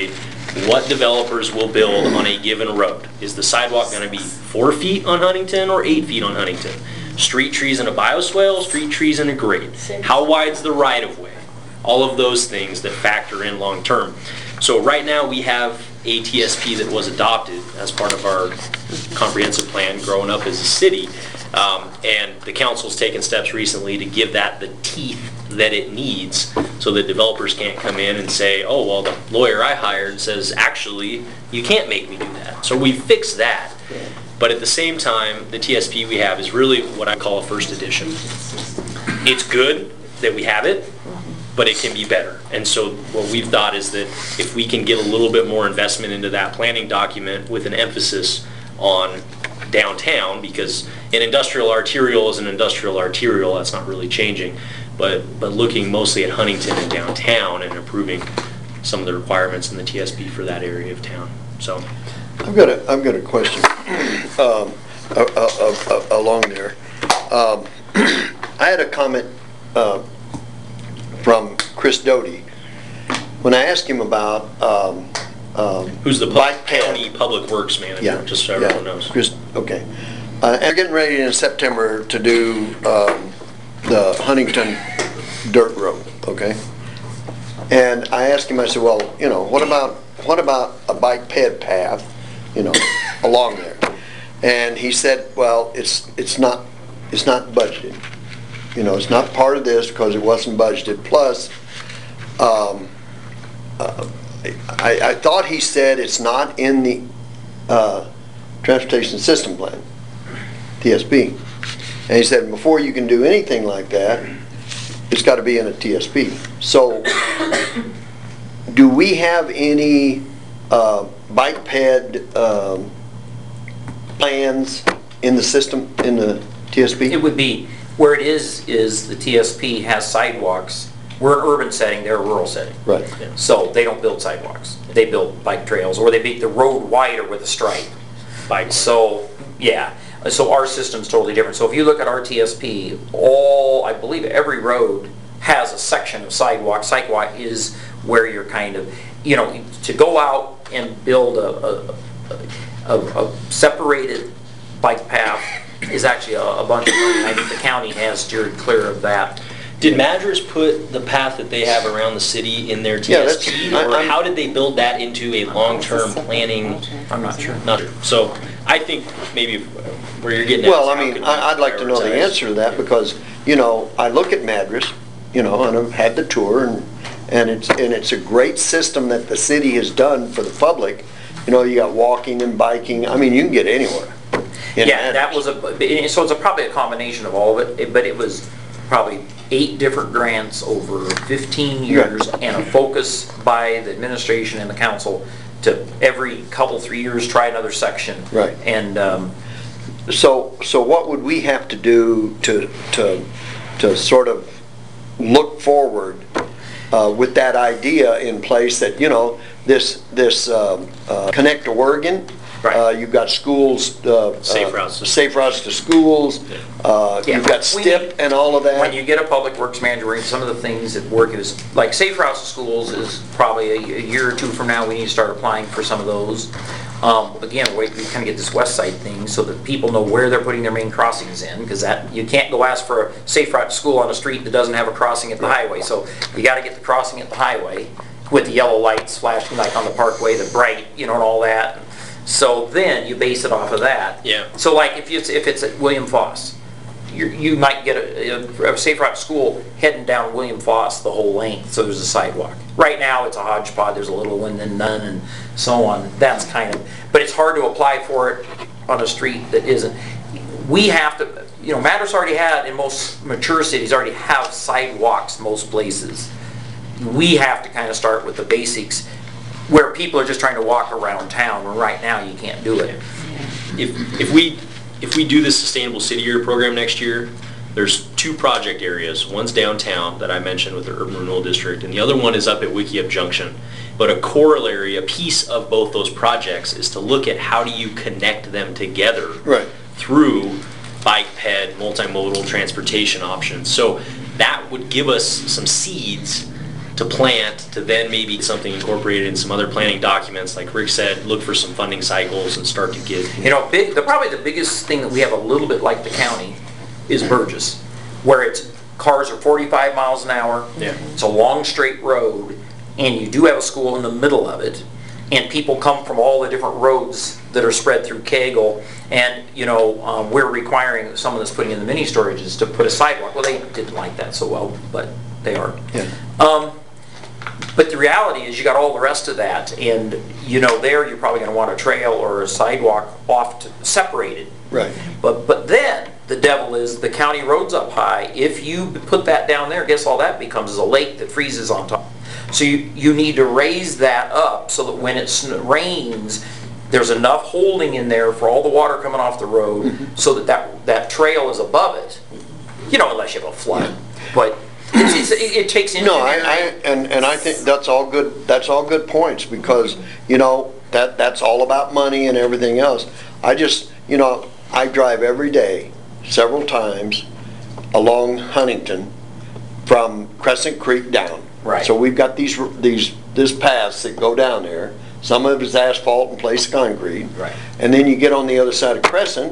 Speaker 1: what developers will build on a given road. Is the sidewalk gonna be four feet on Huntington or eight feet on Huntington? Street trees in a bioswale, street trees in a grade. How wide's the right of way? All of those things that factor in long term. So right now we have a T S P that was adopted as part of our comprehensive plan growing up as a city. Um, and the council's taken steps recently to give that the teeth that it needs so that developers can't come in and say, oh, well, the lawyer I hired says, actually, you can't make me do that. So we fixed that. But at the same time, the T S P we have is really what I call a first edition. It's good that we have it, but it can be better. And so what we've thought is that if we can get a little bit more investment into that planning document with an emphasis on downtown, because an industrial arterial is an industrial arterial, that's not really changing, but but looking mostly at Huntington and downtown and improving some of the requirements in the T S P for that area of town. So
Speaker 3: I've got a, I've got a question um, uh, uh, uh, along there. Um, I had a comment uh, from Chris Doty when I asked him about um, um,
Speaker 1: who's the
Speaker 3: bike path.
Speaker 1: county public works manager,
Speaker 3: Yeah,
Speaker 1: just so everyone
Speaker 3: yeah.
Speaker 1: knows.
Speaker 3: Chris, okay. Uh, and we're getting ready in September to do um, the Huntington Dirt Road, okay? And I asked him, I said, well, you know, what about what about a bike ped path, you know, along there? And he said, well, it's it's not it's not budgeted. You know, it's not part of this because it wasn't budgeted. Plus, um, uh, I, I thought he said it's not in the uh, transportation system plan, T S P. And he said before you can do anything like that, it's got to be in a T S P. So, do we have any uh, bike ped um, plans in the system in the T S P?
Speaker 6: It would be, where it is, is the T S P has sidewalks. We're an urban setting, they're a rural setting.
Speaker 3: Right.
Speaker 6: So they don't build sidewalks. They build bike trails, or they make the road wider with a stripe.
Speaker 1: Bike.
Speaker 6: So, yeah. So our system's totally different. So if you look at our T S P, all, I believe every road has a section of sidewalk. Sidewalk is where you're kind of, you know, to go out and build a, a, a, a separated bike path is actually a, a bunch of money. I think the county has steered clear of that.
Speaker 1: Did Madras put the path that they have around the city in their T S P,
Speaker 3: Yeah, that's-
Speaker 1: or
Speaker 3: I- I'm-
Speaker 1: how did they build that into a long-term planning?
Speaker 6: I'm not sure.
Speaker 1: Not sure. So I think maybe where you're getting at.
Speaker 3: Well,
Speaker 1: is
Speaker 3: I
Speaker 1: how
Speaker 3: mean,
Speaker 1: can we
Speaker 3: I- I'd like to know the
Speaker 1: prioritize?
Speaker 3: answer to that because, you know, I look at Madras, you know, and I've had the tour and, and it's, and it's a great system that the city has done for the public. You know, you got walking and biking, I mean, you can get anywhere. in
Speaker 6: Yeah, that
Speaker 3: Madras.
Speaker 6: was a, so it's a, probably a combination of all of it, but it was probably eight different grants over fifteen years and a focus by the administration and the council to every couple, three years, try another section.
Speaker 3: Right.
Speaker 6: And, um,
Speaker 3: So, so what would we have to do to, to, to sort of look forward uh, with that idea in place that, you know, this, this um, uh, Connect to Oregon,
Speaker 6: Right.
Speaker 3: uh, you've got schools, uh,
Speaker 1: Safe
Speaker 3: uh,
Speaker 1: routes.
Speaker 3: safe routes to schools, uh,
Speaker 6: Yeah.
Speaker 3: you've got
Speaker 6: We
Speaker 3: STIP
Speaker 6: need-
Speaker 3: and all of that.
Speaker 6: when you get a public works manager, some of the things that work is, like safe routes to schools is probably a a year or two from now, we need to start applying for some of those. Um, Again, we we kind of get this west side thing so that people know where they're putting their main crossings in, because that, you can't go ask for a safe route to school on a street that doesn't have a crossing at the highway. So you got to get the crossing at the highway with the yellow lights flashing like on the parkway, the bright, you know, and all that. So then you base it off of that.
Speaker 1: Yeah.
Speaker 6: So like if it's, if it's at William Foss, you you might get a, a, a safe route to school heading down William Foss the whole length, so there's a sidewalk. Right now it's a hodgepodge, there's a little one, then none, and so on. That's kind of, but it's hard to apply for it on a street that isn't. We have to, you know, Madras already had, in most mature cities, already have sidewalks most places. We have to kind of start with the basics, where people are just trying to walk around town, where right now you can't do it.
Speaker 1: If, if we, if we do this Sustainable City Year program next year, there's two project areas. One's downtown that I mentioned with the Urban Renewal District, and the other one is up at Wickiup Junction. But a corollary, a piece of both those projects is to look at how do you connect them together
Speaker 3: Right.
Speaker 1: through bike ped, multimodal transportation options. So that would give us some seeds to plant, to then maybe get something incorporated in some other planning documents, like Rick said, look for some funding cycles and start to get.
Speaker 6: You know, big, the, probably the biggest thing that we have a little bit like the county is Burgess, where it's, cars are forty-five miles an hour.
Speaker 1: Yeah.
Speaker 6: It's a long straight road, and you do have a school in the middle of it, and people come from all the different roads that are spread through Cagle, and, you know, um, we're requiring someone that's putting in the mini storages to put a sidewalk. Well, they didn't like that so well, but they are.
Speaker 3: Yeah.
Speaker 6: Um, But the reality is you got all the rest of that, and you know there you're probably going to want a trail or a sidewalk off to, separated.
Speaker 3: Right.
Speaker 6: But but then the devil is the county road's up high. If you put that down there, guess all that becomes is a lake that freezes on top. So you, you need to raise that up so that when it rains, there's enough holding in there for all the water coming off the road, mm-hmm. so that, that that trail is above it. You know, unless you have a flood. Yeah. But It's, it's, it takes engineering.
Speaker 3: No, I, I, and, and I think that's all good, that's all good points, because, you know, that, that's all about money and everything else. I just, you know, I drive every day, several times, along Huntington, from Crescent Creek down.
Speaker 6: Right.
Speaker 3: So we've got these, these, this paths that go down there. Some of it's asphalt and place concrete.
Speaker 6: Right.
Speaker 3: And then you get on the other side of Crescent,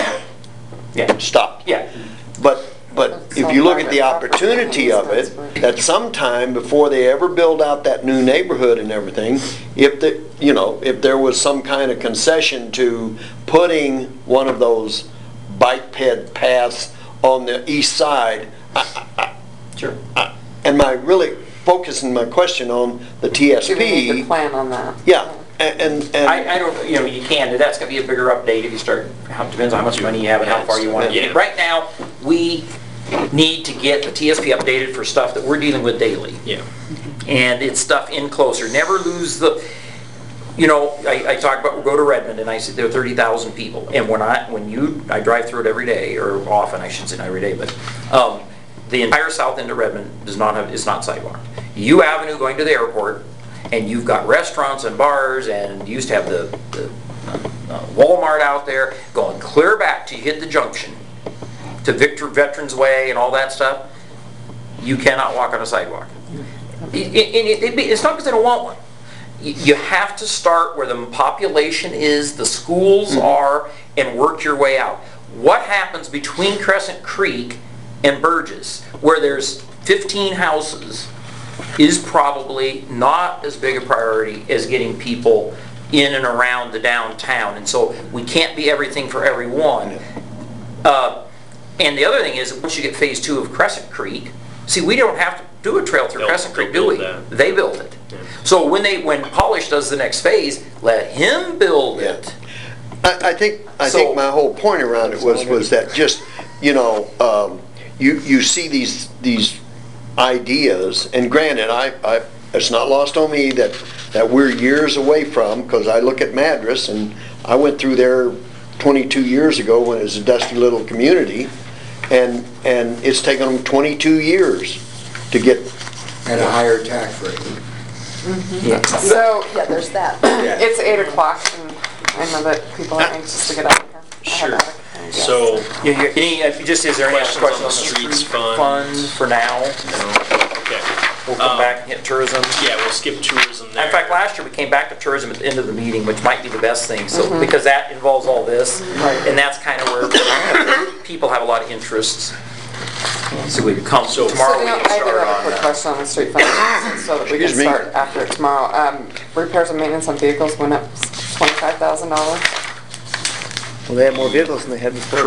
Speaker 6: yeah.
Speaker 3: stop.
Speaker 6: Yeah.
Speaker 3: But But if you look at the opportunity of it, that sometime before they ever build out that new neighborhood and everything, if the, you know, if there was some kind of concession to putting one of those bike ped paths on the east side, I, I,
Speaker 6: sure.
Speaker 3: I, and my really focusing my question on the T S P.
Speaker 5: Do we need to plan on that?
Speaker 3: Yeah. And, and, and
Speaker 6: I, I don't, you know, you can, that's going to be a bigger update if you start, how, depends on how much money you have and how far you want to get. Right now, we need to get the T S P updated for stuff that we're dealing with daily.
Speaker 1: Yeah.
Speaker 6: And it's stuff in closer. Never lose the, you know, I, I talk about, we go to Redmond and I said there are thirty thousand people. And when I, when you, I drive through it every day, or often, I shouldn't say every day, but um, the entire south end of Redmond does not have, is not sidewalked. U Avenue going to the airport, and you've got restaurants and bars, and you used to have the, the uh, Walmart out there, going clear back till you hit the junction to Victor Veterans Way and all that stuff. You cannot walk on a sidewalk. It, it, it, it's not because they don't want one. You have to start where the population is, the schools mm-hmm. are, and work your way out. What happens between Crescent Creek and Burgess, where there's fifteen houses, is probably not as big a priority as getting people in and around the downtown. And so we can't be everything for everyone. Uh, and the other thing is, once you get phase two of Crescent Creek, see, we don't have to do a trail through
Speaker 1: They'll-
Speaker 6: Crescent Creek,
Speaker 1: they'll
Speaker 6: do we?
Speaker 1: build that.
Speaker 6: They built it.
Speaker 1: Yeah.
Speaker 6: So when they, when Polish does the next phase, let him build
Speaker 3: Yeah.
Speaker 6: it.
Speaker 3: I, I think, I
Speaker 6: So-
Speaker 3: think my whole point around it was, was that just, you know, um, you, you see these, these ideas, and granted, I, I, it's not lost on me that, that we're years away from, because I look at Madras, and I went through there twenty-two years ago when it was a dusty little community, and, and it's taken them twenty-two years to get.
Speaker 4: At a higher tax rate.
Speaker 6: Yeah.
Speaker 5: So, yeah, there's that.
Speaker 4: Yeah.
Speaker 5: It's eight o'clock, and I know that people are anxious to get out of here. I have
Speaker 1: Sure.
Speaker 5: other things.
Speaker 1: So,
Speaker 6: Yeah, yeah, any, uh, just, is there any other
Speaker 1: Questions on
Speaker 6: questions
Speaker 1: the
Speaker 6: on the
Speaker 1: streets
Speaker 6: street
Speaker 1: fund?
Speaker 6: fund for now?
Speaker 1: okay.
Speaker 6: We'll come
Speaker 1: Um,
Speaker 6: back and hit tourism.
Speaker 1: Yeah, we'll skip tourism there.
Speaker 6: In fact, last year we came back to tourism at the end of the meeting, which might be the best thing, so,
Speaker 5: Mm-hmm.
Speaker 6: because that involves all this, and that's kind of where people have a lot of interests. So we come,
Speaker 1: So-
Speaker 6: tomorrow
Speaker 5: So,
Speaker 6: we
Speaker 5: you know,
Speaker 6: can
Speaker 5: I do
Speaker 6: start
Speaker 5: have a
Speaker 6: on,
Speaker 5: quick
Speaker 6: uh,
Speaker 5: question on the street fund, so that we can
Speaker 3: Excuse me?
Speaker 5: start after it tomorrow. Um, repairs and maintenance on vehicles went up twenty-five thousand dollars.
Speaker 2: Well, they have more vehicles than they had before.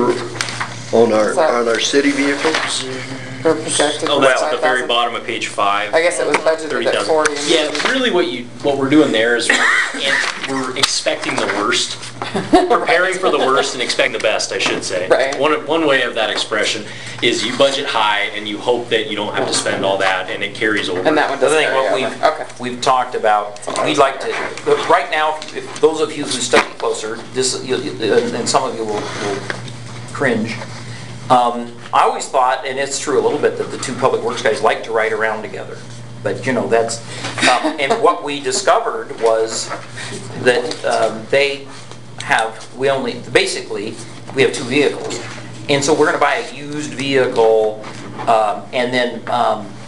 Speaker 3: On our,
Speaker 5: So-
Speaker 3: on our city vehicles?
Speaker 5: They're projected
Speaker 1: Oh, that's at the very
Speaker 5: five thousand.
Speaker 1: bottom of page five.
Speaker 5: I guess it was budgeted
Speaker 1: thirty
Speaker 5: at
Speaker 1: thousand.
Speaker 5: forty. and-
Speaker 1: Yeah, really what you, what we're doing there is we're, and we're expecting the worst. Preparing for the worst and expecting the best, I should say.
Speaker 5: Right.
Speaker 1: One, one way of that expression is you budget high and you hope that you don't have to spend all that and it carries over.
Speaker 5: And that one
Speaker 6: The
Speaker 5: doesn't
Speaker 6: thing,
Speaker 5: carry
Speaker 6: what
Speaker 5: over.
Speaker 6: we've,
Speaker 5: Okay.
Speaker 6: we've talked about, we'd like to, but right now, if those of you who study closer, this, you- you- and some of you will will cringe. Um, I always thought, and it's true a little bit, that the two public works guys like to ride around together. But, you know, that's, um, and what we discovered was that um, they have, we only, basically, we have two vehicles. And so we're gonna buy a used vehicle, um, and then um,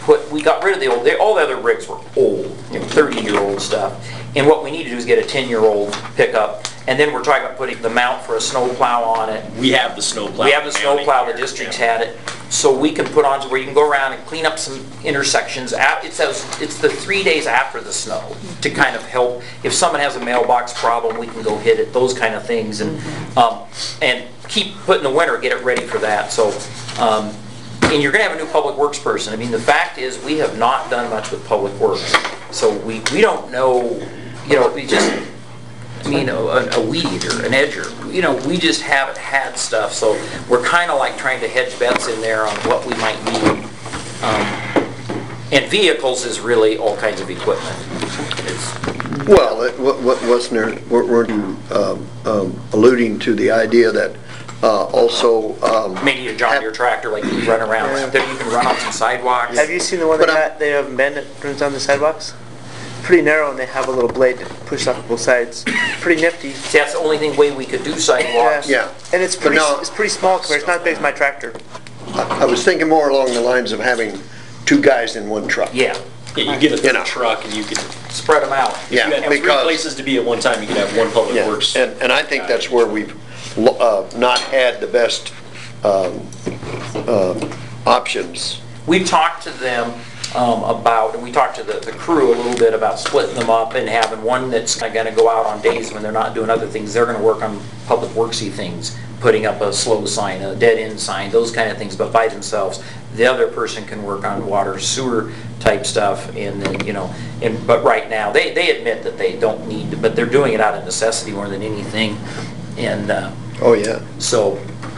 Speaker 6: put, we got rid of the old, they- all the other rigs were old, you know, thirty-year-old stuff. And what we need to do is get a ten-year-old pickup, and then we're talking about putting the mount for a snow plow on it.
Speaker 1: We have the snow plow.
Speaker 6: We have the snow
Speaker 1: mounting
Speaker 6: plow, the
Speaker 1: here.
Speaker 6: district's
Speaker 1: Yeah.
Speaker 6: had it, so we can put on to where you can go around and clean up some intersections. At- It's those, it's the three days after the snow to kind of help. If someone has a mailbox problem, we can go hit it, those kind of things. And, um, and keep putting the winter, get it ready for that, so. um, And you're gonna have a new public works person. I mean, the fact is, we have not done much with public works. So we, we don't know, you know, we just, I mean, a, a weed eater, an edger, you know, we just haven't had stuff, so we're kind of like trying to hedge bets in there on what we might need. Um, And vehicles is really all kinds of equipment. It's-
Speaker 3: Well, it- wa- wa- wasn't there, weren't weren't you um, um, alluding to the idea that uh, also... um,
Speaker 6: May need a John Deere tractor like you run around, that you can run on some sidewalks.
Speaker 2: Have you seen the one they
Speaker 3: But I'm-
Speaker 2: got, they have in Bend that runs on the sidewalks? Pretty narrow, and they have a little blade that pushes off both sides. Pretty nifty.
Speaker 6: See, that's the only thing way we could do sidewalks.
Speaker 3: Yeah.
Speaker 2: And it's
Speaker 3: But
Speaker 2: pretty,
Speaker 3: no-
Speaker 2: it's pretty small compared, it's not as big as my tractor.
Speaker 3: I I was thinking more along the lines of having two guys in one truck.
Speaker 6: Yeah,
Speaker 1: Yeah, you get a
Speaker 3: You
Speaker 1: third
Speaker 3: know.
Speaker 1: truck and you could,
Speaker 6: spread them out.
Speaker 1: if you
Speaker 3: Yeah,
Speaker 1: had three
Speaker 3: because...
Speaker 1: places to be at one time, you could have one public
Speaker 3: Yeah,
Speaker 1: works.
Speaker 3: and, and I think that's where we've lo- uh, not had the best um, uh, options.
Speaker 6: We've talked to them um, about, and we talked to the, the crew a little bit about splitting them up and having one that's gonna go out on days when they're not doing other things. They're gonna work on public worksy things, putting up a slow sign, a dead end sign, those kind of things, but by themselves. The other person can work on water sewer type stuff, and then, you know, and, but right now, they, they admit that they don't need, to, but they're doing it out of necessity more than anything. And uh,
Speaker 3: Oh, yeah.
Speaker 6: so,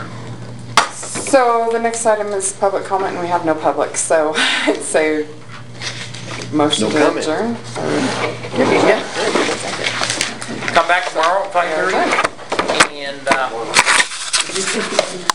Speaker 5: So the next item is public comment, and we have no public, so I'd say motion
Speaker 3: No
Speaker 5: to
Speaker 3: comment.
Speaker 5: adjourn.
Speaker 6: come back tomorrow at five thirty, and uh,